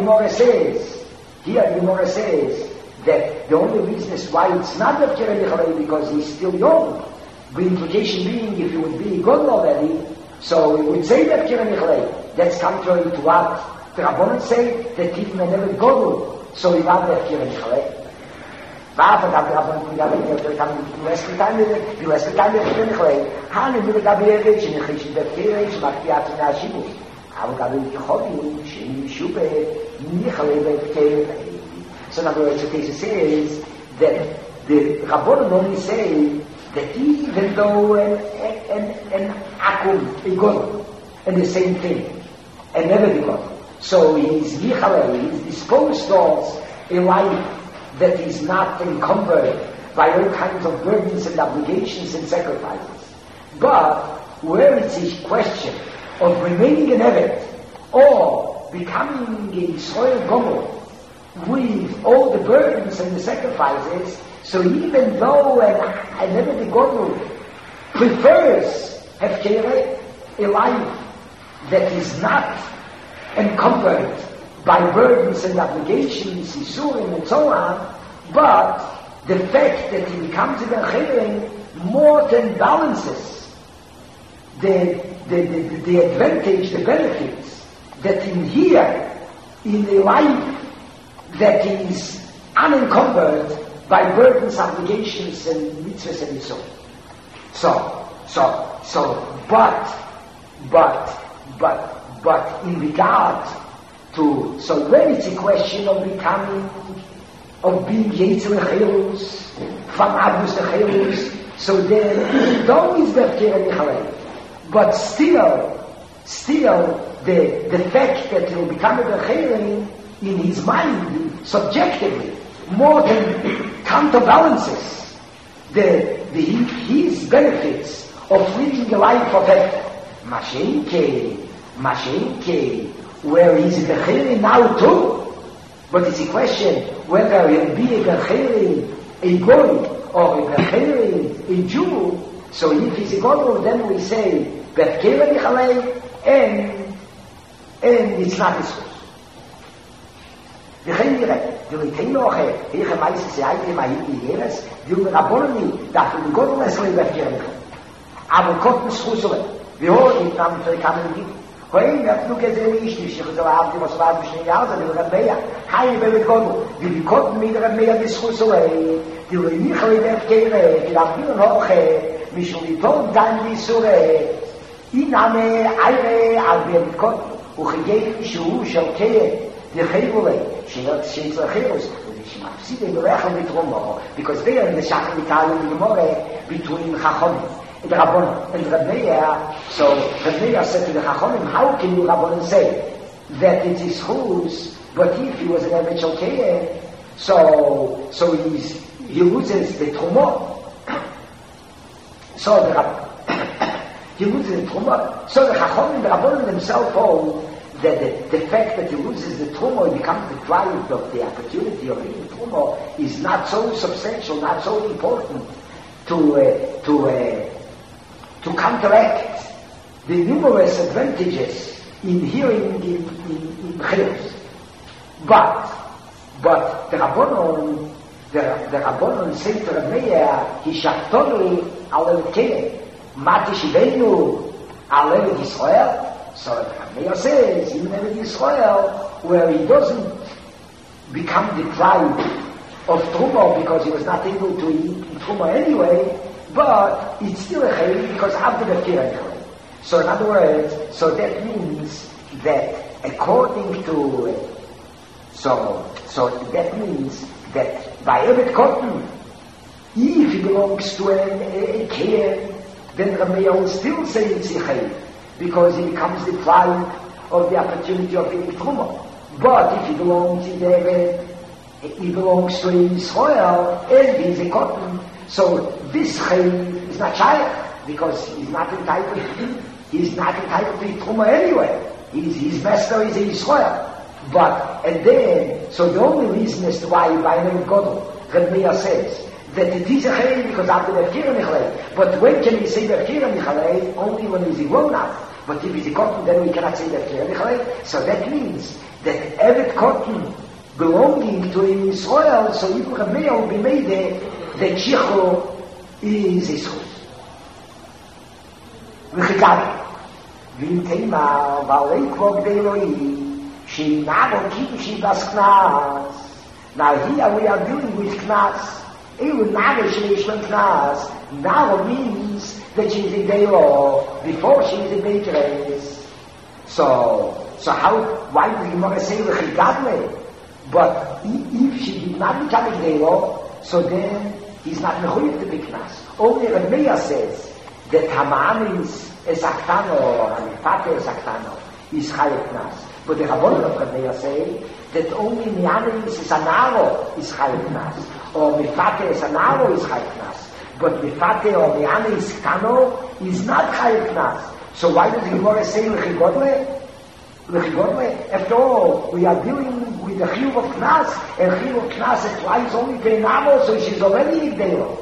the Gemara says that the only reason is why it's not Berkira Nichle because he's still young. The implication being if he would be Godel already, so we would say Berkira Nichle. That's contrary to what the Rabbonon say, that even an Eved Godel, so he not Berkira Nichle. Warum hat der Rabbonon gesagt, wir haben die letzte Teile Berkira Nichle. Hanen wir da Berkira ich mache die Art nach Schibus. Aber da will ich hoffen, ich schube Nichle Berkira. So in other words, the case says that the Rabbonon only say that even though an akum, a godel, and the same thing, and never be godel. So he's Yichalei, he's disposed towards a life that is not encumbered by all kinds of burdens and obligations and sacrifices. But where it's a question of remaining an Eved or becoming a Yisrael Gomel with all the burdens and the sacrifices, so even though an Eved Gomel prefers Hefkere, a life that is not encumbered by burdens and obligations, Isurim and so on, but the fact that he becomes a Berkira more than balances the advantage, the benefits that in here, in a life that is unencumbered by burdens, obligations, and mitzvahs and so but in regard to, so when it's a question of becoming, of being Yetzer Chilus, from Advus to Chilus, so then it's always Berkira Nichle. But still, the fact that he'll become a Berkira in his mind, subjectively, more than counterbalances his benefits of living a life of effort. Mashenke, where he's a Berkira now too. But it's a question whether he'll be a Berkira, a Goy, or a Berkira, a Jew. So if he's a Goy, then we say Berkira Nichalei, and it's not his fault. וכן נראה, דלתנו אחר, איך המייסס יאיתי מהיתי ירס, דל רבורני, דאפו בגודל אסלי ברקיר לכם. אבל קוטן סחוסו, והוא נתנם פרקם נגיד, hoin nafnu gezel ich nicht so habt was war בשני Jahre der Rabbeya hay be gogol die kot mit der Rabbeya bis khusoi die ni khoy der kere die dafür noch mich und die tot dann die sure iname ayre al be kot u khigei shu shokeye die khayvole shilot shitz khayos ich mafsid in der kham mit romo because they are in the shach in the more between khachom the Rabbon and Rabbeya. So Rabbeya said to the Chachonim, how can you Rabbon say that it is whose, but if he was an Eved Shokeh, so he loses the Trumot. So he loses the Trumot. So the Chachonim, the Rabbon themselves hold that the fact that he loses the Trumot, he becomes deprived of the opportunity of eating Trumot, is not so substantial, not so important to counteract the numerous advantages in hearing in Chilus. But the Rabbonon say to Rabbeya, Hishaftonu al Elkei, Mati Shivenu al Eved Yisrael. So Rabbeya says, in Eved Yisrael, where he doesn't become deprived of Truma because he was not able to eat Truma anyway, but it's still a chayil because Abdu Berkira Nichalei. So in other words, so that means that according to, so that means that by Evet Cotton, if he belongs to a Kehen, then Rameh will still say it's Yichayim, because he becomes deprived of the opportunity of being Truma. But if he belongs to Israel, and he's a Cotton, so this Chayim is not Shaykh, because he's not entitled to Truma anyway. His master is in Israel. But, and then, so the only reason as to why by name Godel, Reb Meir says, that it is a Chayim because after the Befkira Michalei. But when can we say Befkira Michalei? Only when he's a grown up. But if he's a Cotton, then we cannot say Befkira Michalei. So that means that Evet Cotton belonging to Israel, so even Reb Meir will be made that Shichu is Israel. V'chigari. V'intema v'alei kvog de'Eloi she'inavo kibbushi bas knas. Now here we are dealing with knas. Even navo she'esh ben knas. Navo means that she is a de'lo before she is a beitreis. So how, why do you want to say v'chigadle? But if she did not become a de'lo, so then he's not mechuyev to be knas. Only Reb Meir says that Hamanis es aktano, and Fate es aktano, is chayev knas. But the Rabbanon of Reb Meir say that only Mianis es anaro is chayev knas, or Mifate es anaro is chayev knas. But Mifate or Mianis kano is not chayev knas. So why does the Gemara say lechigodle? Lechigodle? After all, we are dealing with the chiyuv of knas, and chiyuv of knas applies only to Navo, so she's already a de'lo.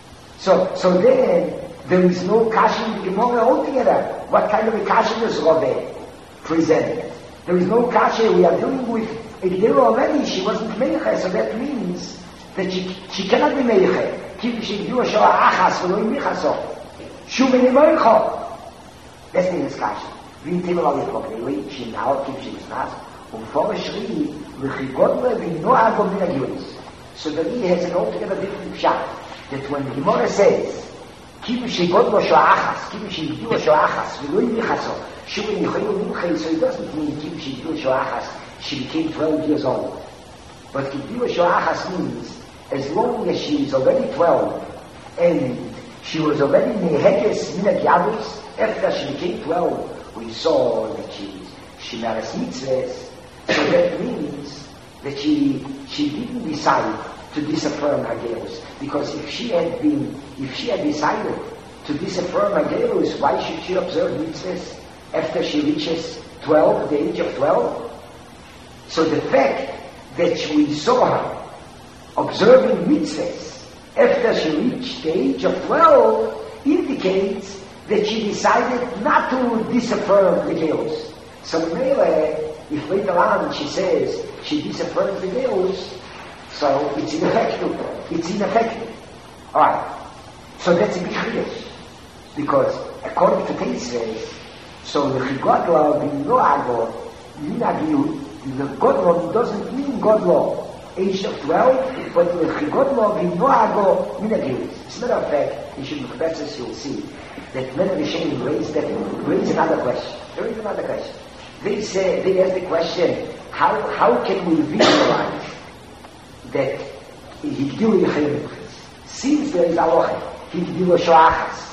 So then, there is no kasha in the Gemara altogether. What kind of a kasha is Roveh presented? There is no kasha. We are dealing with a de'lo already. She wasn't meiche, so that means that she cannot be meiche. Kif she'gdu shoah achas v'lo imichaso. Shum enimoicho. That's the kasha. Wie Timel al Yichok, she now kif she'gnas, before she lechigodle v'no'agom min ha'giunis. So the Ri has an altogether different pshat. That when the Gemara says, Kibbushi Godlo Shoachas, Kibbushi Gdu Shoachas, V'loi Michaso, Shuvin Yichoyu Minchei, so it doesn't mean Kibbushi Gdu Shoachas, she became 12 years old. But Gdu Shoachas means, as long as she is already 12, and she was already Neheges Minag Yavus, after she became 12, we saw that she maras mitzvahs, so that means that she didn't decide to disaffirm her gerus, because if she had decided to disaffirm her gerus, why should she observe mitzvahs after she reaches 12, the age of 12? So the fact that we saw her observing mitzvahs after she reached the age of 12 indicates that she decided not to disaffirm the gerus. So if later on she says she disaffirms the gerus, so it's ineffective. Alright. So that's a big chiddush. Because according to Teisves, so the Chigodla b'no'ago minagiut, the Godlo doesn't mean Godlo age of 12, but the Chigodla b'no'ago minagiut. As a matter of fact, in Shimon Kbetzes you'll see that many of the Shem raise another question. There is another question. They ask the question, how can we visualize that Higdilu Yichayim? Since there is aloha, Higdilu Shoachas.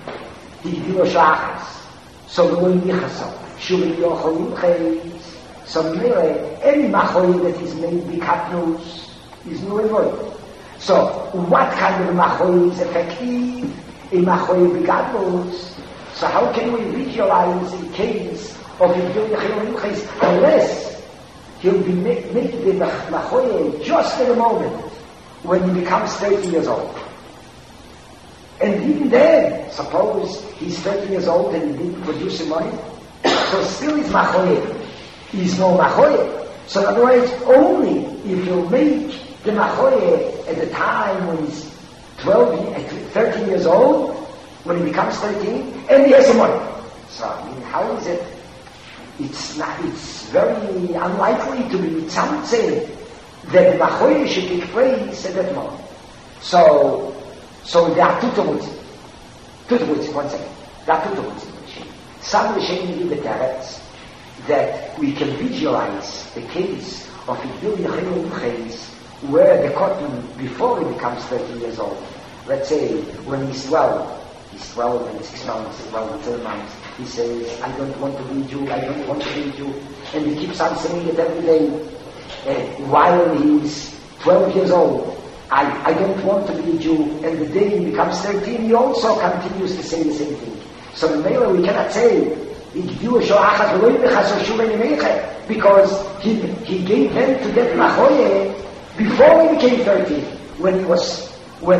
So the way Yichaso, Shuvin Yochol Yichayim, so any machoy that is made bikatnus is no avoid. So what kind of machoy is effective? A machoy bikatnus. So how can we visualize a case of Higdilu Yichayim unless he'll be making the machoye just at the moment when he becomes 30 years old. And even then, suppose he's 30 years old and he didn't produce a money, so still his machoye is no machoye. So in other words, only if you make the machoye at the time when he's 13 years old, when he becomes 13, and he has some money. So, I mean, how is it? It's very unlikely to be something that the machoye should take place at that moment. So there are two terutzim. One second. There are two terutzim. Some Rishonim give the teretz that we can visualize the case of Igdil Yechilim Chayes, where the cotton, before he becomes 13 years old, let's say when he's 12 and 6 months, 12 and 7 months, he says, I don't want to be a Jew, I don't want to be a Jew, and he keeps on saying it every day, while he's 12 years old, I don't want to be a Jew, and the day he becomes 13, he also continues to say the same thing. So in Mela we cannot say, because he gave them to get Machoye before he became 13, when he was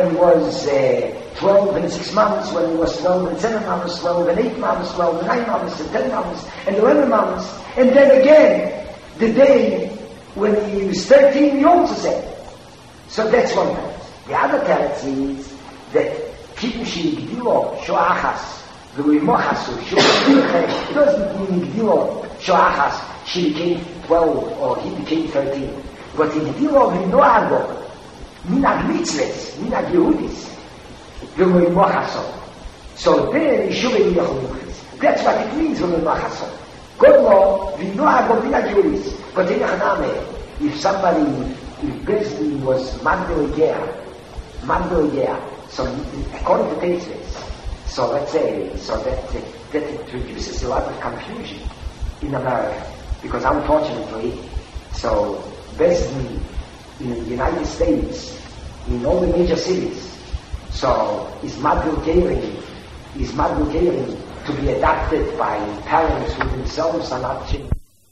12 and 6 months, when he was 12 and 7 months, 12 and 8 months, 12 and 9 months, and 10 months, and 11 months, and then again, the day when he was 13, he also said. So that's one part. The other part is that Kibushi Gdilo Shoachas, the Mochasu, Shoachas, doesn't mean Gdilo Shoachas, she became 12 or he became 13. But in Gdilo Vinoago, Minag Mitzvahs, Minag Yehudis, the Mochasu. So then Yeshuvah Yechuchis. That's what it means when Mochasu. God law, Vinoago Minag Yehudis. But in Yechaname, if somebody, if Bezdin was Magdal Yer, so according to Tetzves, so let's say, so that introduces a lot of confusion in America, because unfortunately, so Bezdin in the United States, in all the major cities, so is Magdal Gerin to be adopted by parents who themselves are not children.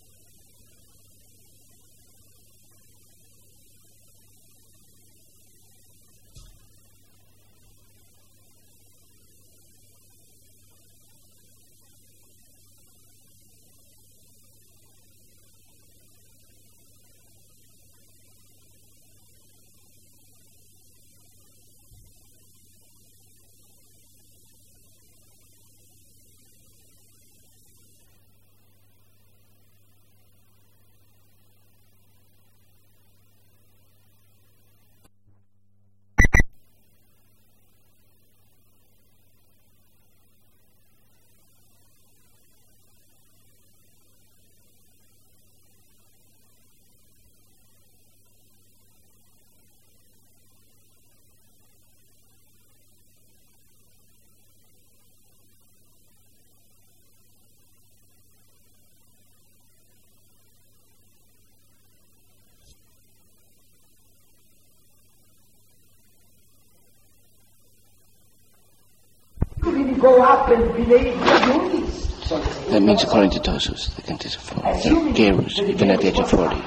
Go up and believe Yehudis. That means, according to Tosus, the Kantis of 40, Gerus, even at the age of 40.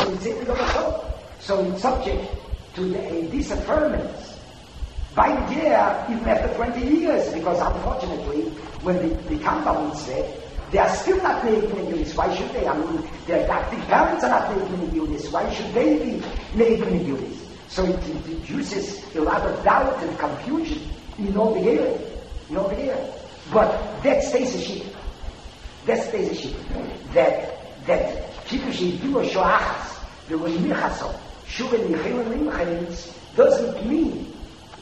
So it's subject to these affirmance by the year, even after 20 years, because unfortunately, when they become Bar Mitzvah, they are still not making a Yehudis. Why should they? I mean, their adoptive parents are not making a Yehudis. Why should they be making a Yehudis? So it introduces a lot of doubt and confusion in all the area. But that stays a sheep. That people should do a shoachas, the wemichaso, shuven yichilim limchayis, doesn't mean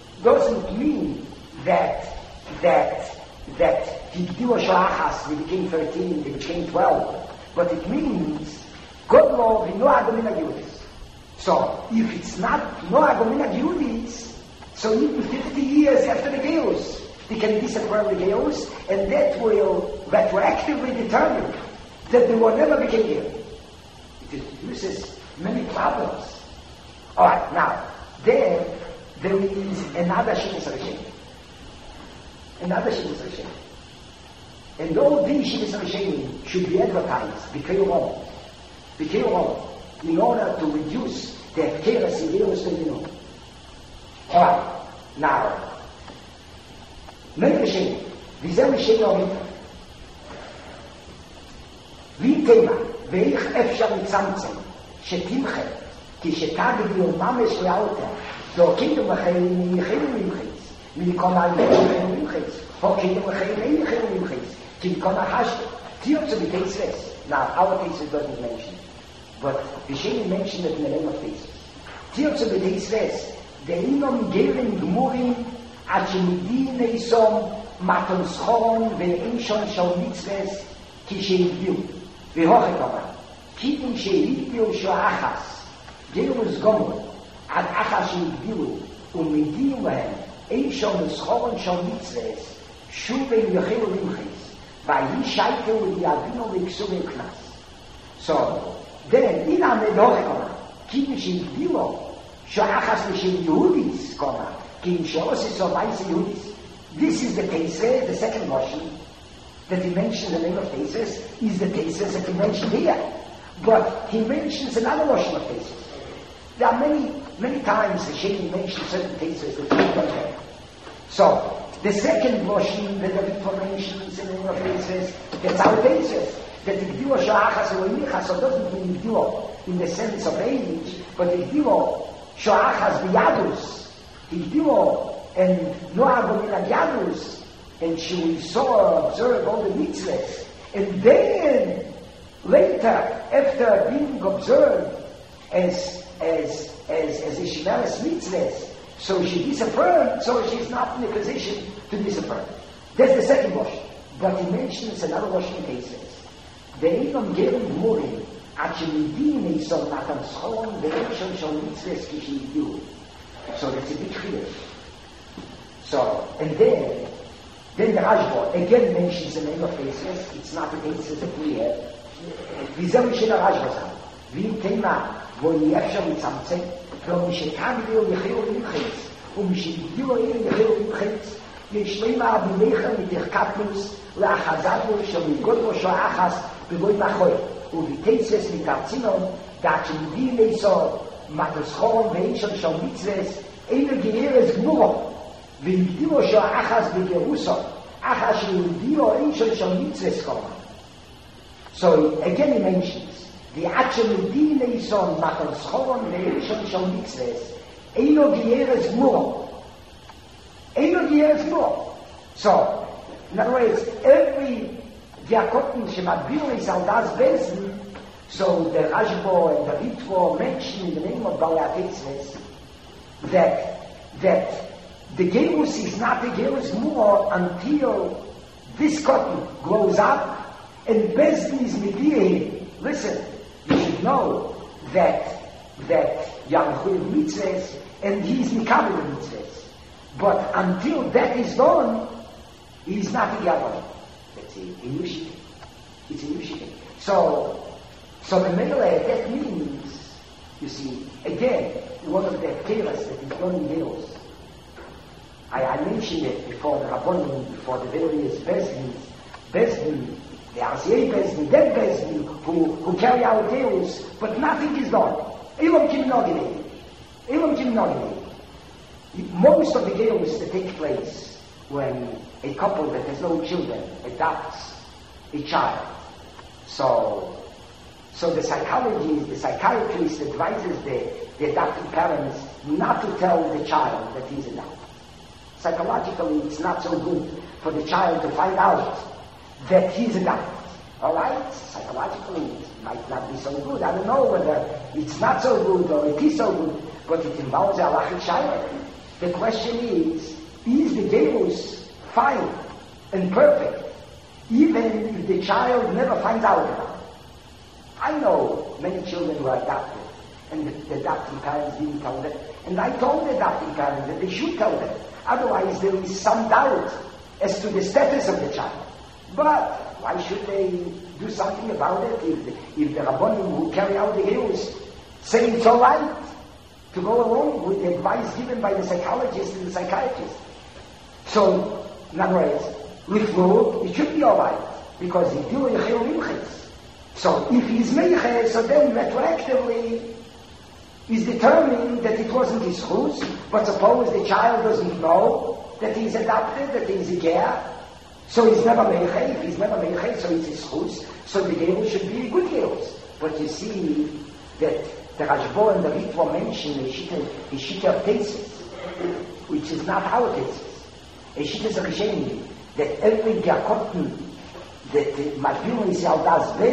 that he do a shoachas, they became 13, they became 12. But it means God law no agomina Yehudis. So if it's not no agomina Yehudis, so even 50 years after the Geus, they can disaffirm the Geus, and that will retroactively determine that they will never become here. It introduces many problems. Alright, now, there is another Shivas Rishem. And all these Shivas Rishem should be advertised, B'kei Rom, in order to reduce the Hefkeras in Geus to the Minimum. Alright, now, Many Rishem, וזה Rishem אומרים, ויתמה, ואיך אפשר לצמצם, שתמחה, כשתגדי וממש לאותה, דורקים ומחיילים יחיילים ממחייץ, מלכל העניין ממחייץ, הורקים ומחיילים יחיילים ממחייץ, כי מכל החשת, תהיו to be tasteless. Now, our tasteless doesn't mention it, but Rishem mentioned it in the name of tasteless. תהיו to be tasteless, דאינום גרים גמורים, עד שמדין איסום מתון סחורון ואין שון של מצווס כשהגיעו. והוכת כיוון שהגדילו שאחס, גאולוס גומר, עד אחס שהגדילו, ומגיעים להם, אישו מסחורן של מצווס, שוב הם יחילו למחס, והיא שייקו ויבינו וכסובי כנס. So, then, in המדורך כיוון שהגדילו, שאחס לשם יהודיס, כיוון שעושה סובייס יהודיס. This is the Tesis, the second motion, that he mentions the name of Tesis, is the Tesis that he mentioned here. But he mentions another motion of Tesis. There are many times the Sheni mentions certain Tesis that he don't have. So, the second motion that the Ritva mentions in the name of Tesis, that's our Tesis. That the Gdilo Shoachas Eloimichas, so doesn't mean Gdilo in the sense of age, but the Gdilo Shoachas B'Yadus, the Gdilo and Noah Min Yadus, and she saw, observe all the mitzvahs, and then later, after being observed as Ishmael's mitzvahs, so she disaffirmed, so she's not in a position to disaffirm. That's the second motion. But he mentions another motion cases. The Einom Gerim Murim, Achimidin Eison Natam Schon, the Eishon Shon mitzvahs Kishidu. So that's a big chiddush. So, and then the Rashba again mentions the name of Tesis. It's not the Tesis that we have. V'zeh shel Rashba zeh. V'im tema vo yefshar mitzamtzem, v'lo mishekavli o yechiru limchetz, u'mishekavli o yechiru limchetz, yishlema abilecha mitechkatnus le'achazatu shel migodlo sho'achas b'goy machoy, u'v'tesis mitartzinon da'achimidi le'isod matoschon ve'ishon shel mitzves eino ge'eres gmuro והגדירו שהאחס בגירוסו, אחס שיהודיו אישון של מצווס קומה. So again he mentions, the achemudi neison matan schoron ve'ishon של מצווס, אינו גיירס גמורו. אינו גיירס גמורו. So, in other words, every diakotin שמדביר is על das Besen, so the Rashbo and the Ritvo mention in the name of Balei HaTeitzves that the Gerus is not a Gerus more until this cotton grows up and Bezdin is Megiyah. Listen, you should know that Yahuwah mitzvahs and he is Mikabel mitzvahs. But until that is done, he is not a Yahweh. That's a initiative. It's an initiative. So the Melech, that means, you see, again, one of the Keras that is done in Hills. I mentioned it before the Rabbonim, before the various Bezdins, the RCA Bezdin, that Bezdin, who carry out deals, but nothing is done. Even Kimnoginate. Most of the deals that take place when a couple that has no children adopts a child. So the psychiatrist advises the adopting parents not to tell the child that he's adopted. Psychologically, it's not so good for the child to find out that he's adopted. All right? Psychologically, it might not be so good. I don't know whether it's not so good or it is so good, but it involves a halachic shayla. The question is the Gerus fine and perfect, even if the child never finds out about it? I know many children who are adopted, and the adopting parents didn't tell them, and I told the adopting parents that they should tell them. Otherwise, there is some doubt as to the status of the child. But why should they do something about it if the Rabbonim who carry out the Gerus say it's all right to go along with the advice given by the psychologist and the psychiatrist? So, in other words, with Lord, it should be all right, because he do a Limchitz. So, if he's Meiches, so then retroactively is determined that it wasn't his chus, but suppose the child doesn't know that he's adopted, that he's a ger, so he's never meichei. If he's never meichei, so it's his chus, so the gerus should be a good gerus. But you see that the Rashbo and the Ritva mention a shita of Tesis, which is not our Tesis. A shita is a Risheni, that every Gerkotten that Madhur is al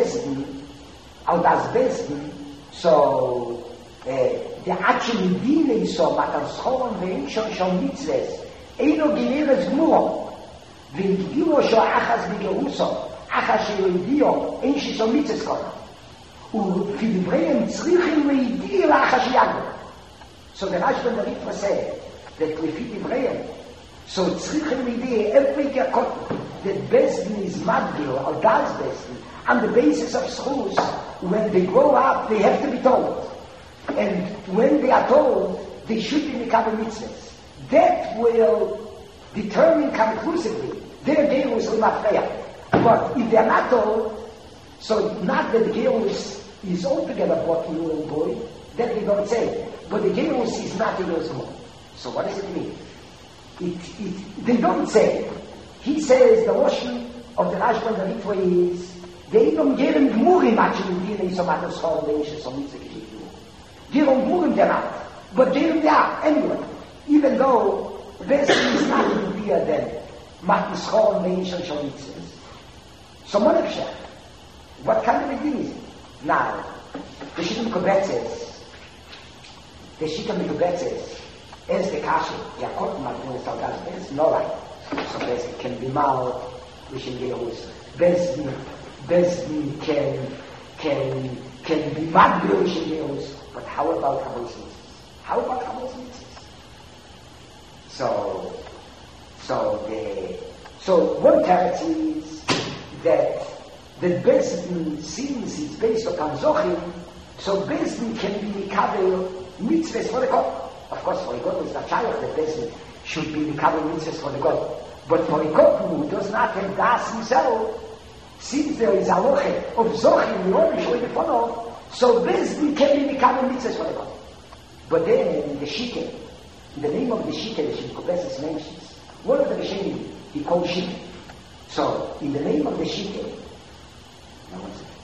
das Besten, so the actually dine so matan schoron ve'ishon shal mitzvahs eino generes gmuro v'nigdilo sho'achas b'geruso אחר שידיעו אין שיסו מיצס קונה. ופילבריהם צריכים לידיע לאחר שיגו. So the Rashban the Ritva said that Lefi Divrayim, so צריכים לידיע every yakot that Besdin is Magdil or does Besdin on the basis of schools. When they grow up, they have to be told. And when they are told, they should be Mekabel mitzvahs. That will determine conclusively their Gerus L'mafreya. But if they are not told, so not that the Gerus is altogether brought to you and boy, that they don't say. But the Gerus is not in those more. So what does it mean? They don't say. He says the Lashon of the Rashban the Ritva is they don't get him Gmurim actually in the Somato Schol, the Isha Somitza Geshit. They don't Gmurim there out. But they are anyway. Even though this is not to be a then Matis Schol, the Isha Somitzas. So Monefshah, what kind of a thing is it? Now, the Shittim Kubetzes, as the Kashi, Yakot Matun Salgas Bez, no right. So it can be mal, we should get a horse. Besdin can be Magdil, we should get a horse. But how about Kabbalah Mitzvahs? So one character is that Besdin, since it's based upon Zochim, so Besdin can be Mikabel mitzvahs for the God. Of course, for the God is not child that Besdin should be Mikabel mitzvahs for the God. But for a God who does not have das himself, since there is a loche of Zochim, so Besdin can be Mikabel mitzvahs for the God. But then in the Shike, in the name of the Shike, the Shikobesis mentions, one of the Rishonim, he called Shike. So, in the name of the Shike, now one second.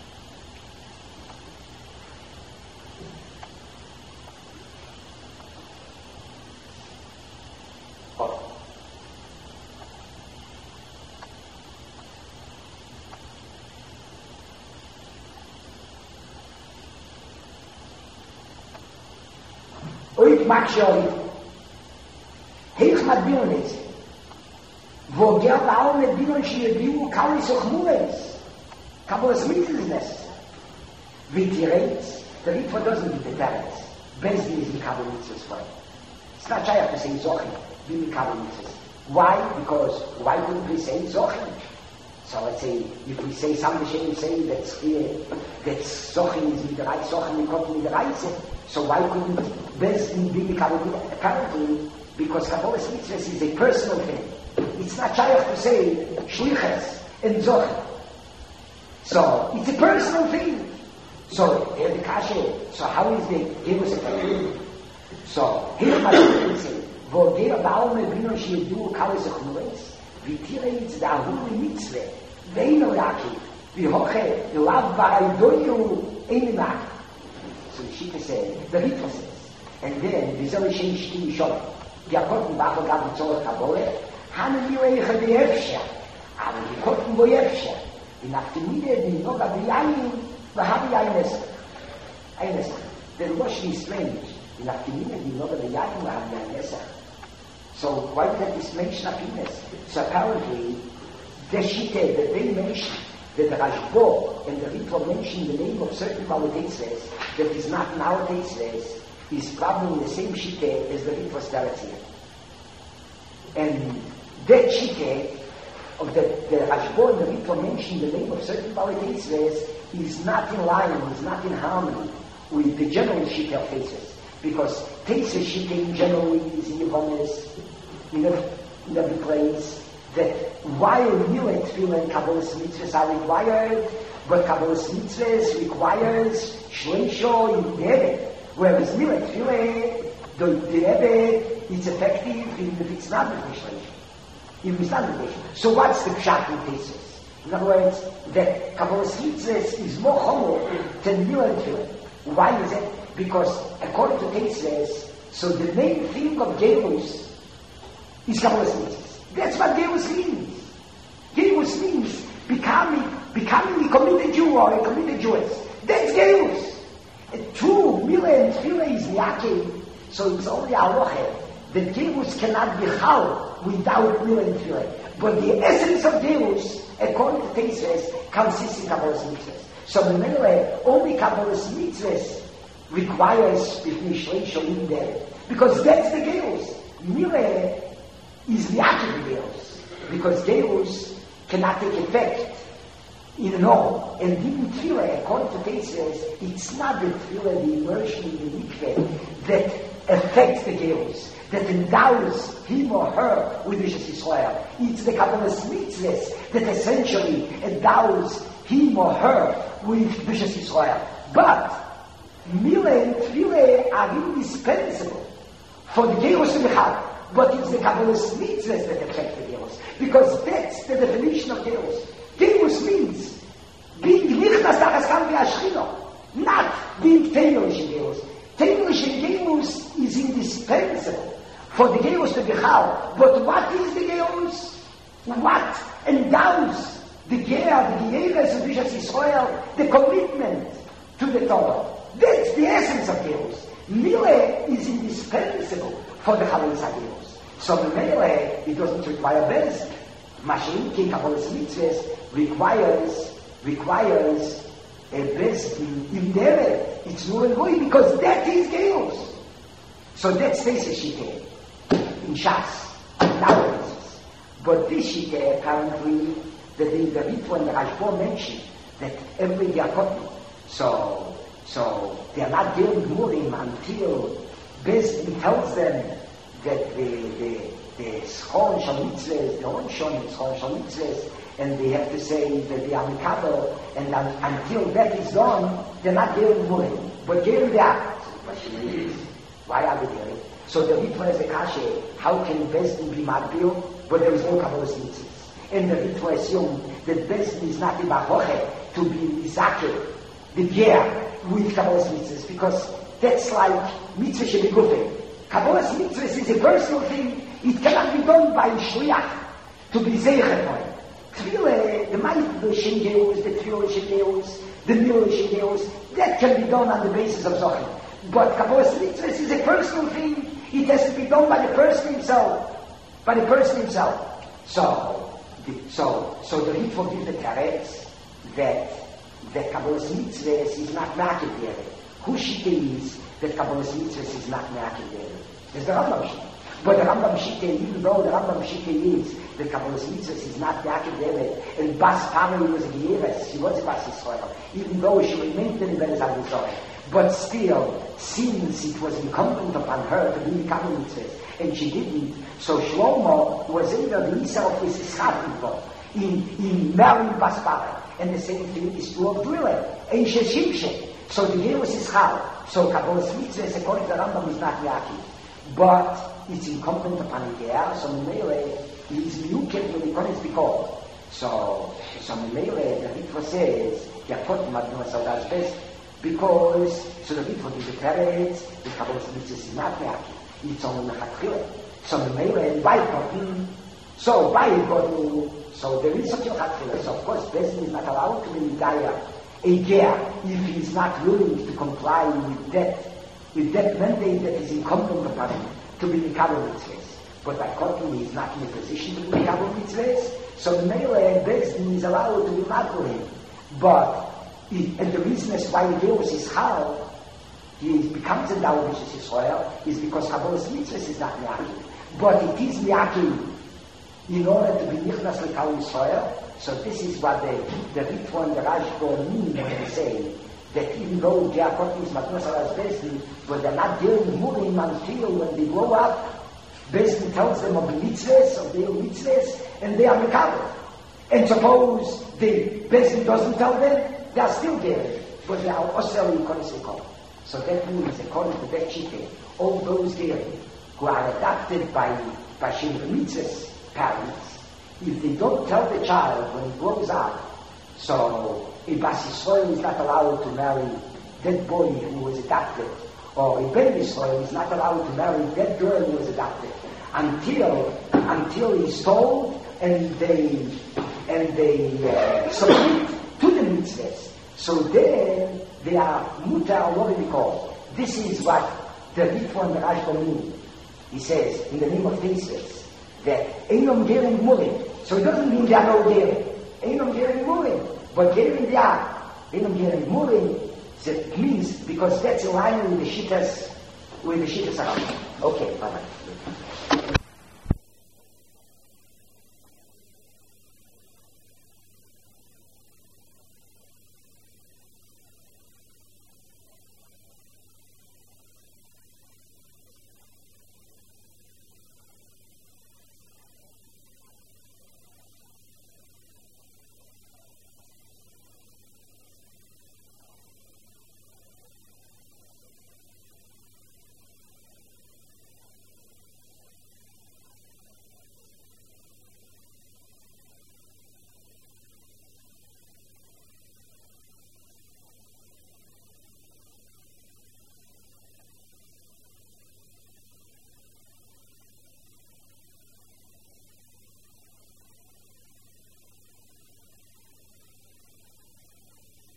Oit Makshoi, Heich Madbiones, wo gert all mit Bion Shiediu, Kaulis Ochmules, Kabbalas Mitzvahs is necessary. With the rates, the Ritva doesn't give the parents. Besdin is the Kabbalas Mitzvahs for it. It's not shy to say Zochim, be the Kabbalas Mitzvahs. Why? Because why wouldn't we say Zochim? So let's say, if we say some Rishonim say that's clear, that Zochim is with the right, Zochim is with the right, so why couldn't Besdin be the Kabbalas Mitzvahs? Apparently, because Kabbalas Mitzvahs is a personal thing. It's not shy to say Shlichas and Zochim. So, it's a personal thing. So, the Kashe, so how is the Gerus effective? So, here my friend say, wo der Baum Bino Shiediu Kaulis Ochmules, wie Tire jetzt da Huli Mitzvah, Veino Yaki, wie Hoche, Lav Baraidoyu, Einimak. So the Shita says, the Ritva says, and then, Vizoli Shem Shti Shom, Yakot Mbachel Gab Tzorach Kabole, Hanen Yuecha Be'efsha, aber Yakot Mbo'efsha, in Aftemide, the Noga B'yayin, Vahabi Yayin Esach. The Rosh is strange. In Aftemide, the Noga B'yayin, Vahabi Yayin Esach. So why did that is mentioned Aftemis? So apparently, the Shite that they mentioned, that the Rashbo and the Ritva mention the name of certain Malodeitzes that is not in our Deitzes, is probably the same Shite as the Ritva starts here. And that Shite of the Rashbo and the Ritva mention the name of certain Malodeitzes is not in line, is not in harmony with the general Shite of Teitzes. Because Teitzes Shite in general is in Yevonis, in every place, that while Milet Tefillah and Kabbalas Mitzvahs are required, but Kabbalas Mitzvahs requires Shleisho in the Ebed, whereas Milet Tefillah, the Ebed, is effective even if it's not with Shleisho. Even if it's not with Shleisho. So what's the Pshat in Teitzes? In other words, that Kabbalas Mitzvahs is more homo than Milet Tefillah. Why is it? Because according to Teitzes, so the main thing of Gerus is Kabbalas Mitzvahs. That's what Gerus means. Gerus means becoming a committed Jew or a committed Jewess. That's Gerus. True, Mila and Tefillah is Yaakov, so it's only Aloche. The Gerus cannot be Chal without Mila and Tefillah. But the essence of Gerus according to Tesis, consists in Kabbalah's mitzvahs. So Memele, only Kabbalah's mitzvahs requires bifnei shleisha in there. Because that's the Geus. Mile is the act of the Geus. Because Geus cannot take effect in an all. And even Tefillah, according to Tesis, it's not the Tefillah, the immersion in the mikveh, that affects the Geus, that endows him or her with Bishas Yisrael. It's the Kabbalah's mitzvahs that essentially endows him or her with Bishas Yisrael. But Mile and Tefillah are indispensable for the Geus to be had. But it's the Kabbalah's mitzvahs that affect the Geus, because that's the definition of Geus. Geus means being nichnas tachas kam v'ashchino, not being teimelish in Geus. Teimelish in Geus is indispensable for the Geus to be had. But what is the Geus? What endows the Geras of Bishas Yisrael, the commitment to the Torah? That's the essence of Geus. Mile is indispensable for the Chalutz HaGeus. So Mile, it doesn't require Bez. Mashiach Kabbalah's mitzvahs requires a Bez in there. It's nur and void, because that is Geus. So that stays a Shite in Shas, nowadays. But this Shite, apparently, the Ritva and the Rashba mentioned that every Diakoti. So they are not dealing with him until Bezdin tells them that the Schon Shalitzes, the Onshon is Schon Shalitzes, and they have to say that they are Mikabel, and until that is done, they're not dealing with him. But dealing the act. So the question is, why are they dealing? So the Ritva is a kashe, how can Bezdin be Magbil, but there is no Kabbalah's mitzvahs? And the Ritva assume that Bezdin is not the Bachoche to be Mizakeh, the Ger, with Kabbalah's mitzvahs, because that's like mitzvah shebegufim. Kabbalah's mitzvahs is a personal thing. It cannot be done by shliach to be zeicher on. Tefillah, the ma'it shem geus, the tefillah shem geus, the milah shem geus, that can be done on the basis of zochim. But Kabbalah's mitzvahs is a personal thing. It has to be done by the person himself. By the person himself. So the Ritva gives the teretz that Kabbalah's mitzvahs is not naked there. Whose shita is that Kabbalah's mitzvahs is not naked there? There's the Rambam shita. But the Rambam shita, even though the Rambam shita is that Kabbalah's mitzvahs is not naked there, and Bas family was a Geyeres, she was a Bas Yisrael, even though she remained in Beres HaMizrach. But still, since it was incumbent upon her to be Kabbalah mitzvahs, and she didn't, so Shlomo was able to himself with his Chatim in marrying Bas Parah. And the same thing is true of Dwiller, Eish Shimshe. So the Geus is Chal. So Kabbalah's mitzvahs, according to the Rambam, is not Yaakov. But it's incumbent upon the Ger, so Memele is Miyuket when the Kohen is called. So Memele, the Ritva says, Yakot Madnu Saudas best, because, so the Ritva gives the teretz, the Kabbalah's mitzvahs is not Yaakov. It's only Mechatchila. So Memele, by Kohen, so by Kohen, so there is such a Chatchila. So of course, Bezdin is not allowed to be Midaya a Ger if he is not willing to comply with that mandate that is incumbent upon him to be Mikabel mitzvahs. But by Kohen, he is not in a position to be Mikabel mitzvahs, so the Meileh Bezdin is allowed to be mad for him. And the reason as why the Geus is Chal, he becomes a Dawah Bishas Yisrael, is because Kabbalah's mitzvahs is not Miyakil. But it is Miyakil in order to be Nichnas L'Kal Yisrael. So this is what the Ritva and the Rashba mean when they say that even though Jacob is Matnas Alas Bezdin, but they're not dealing with him until when they grow up, Bezdin tells them of the mitzvahs, of their mitzvahs, and they are Mikabel. And suppose the Bezdin doesn't tell them, they are still there, but they are also in Kodesh. So that means, according to that Shite, all those there who are adopted by Shem Mitzvah's parents, if they don't tell the child when he grows up, so a Bas Yisrael is not allowed to marry that boy who was adopted, or a Ben Yisrael is not allowed to marry that girl who was adopted, until he's told and they submit to the mitzvahs. So then they are mutar, what do we call? This is what the Ritva and the Rashba mean. He says in the name of Tesis that Einom Gerim Mulim. So it doesn't mean they are no Gerim. Einam Geren Murin. But Geren Ya, Einam Geren Murin, that means, because that's aligned with the Shittas around. Okay, bye-bye.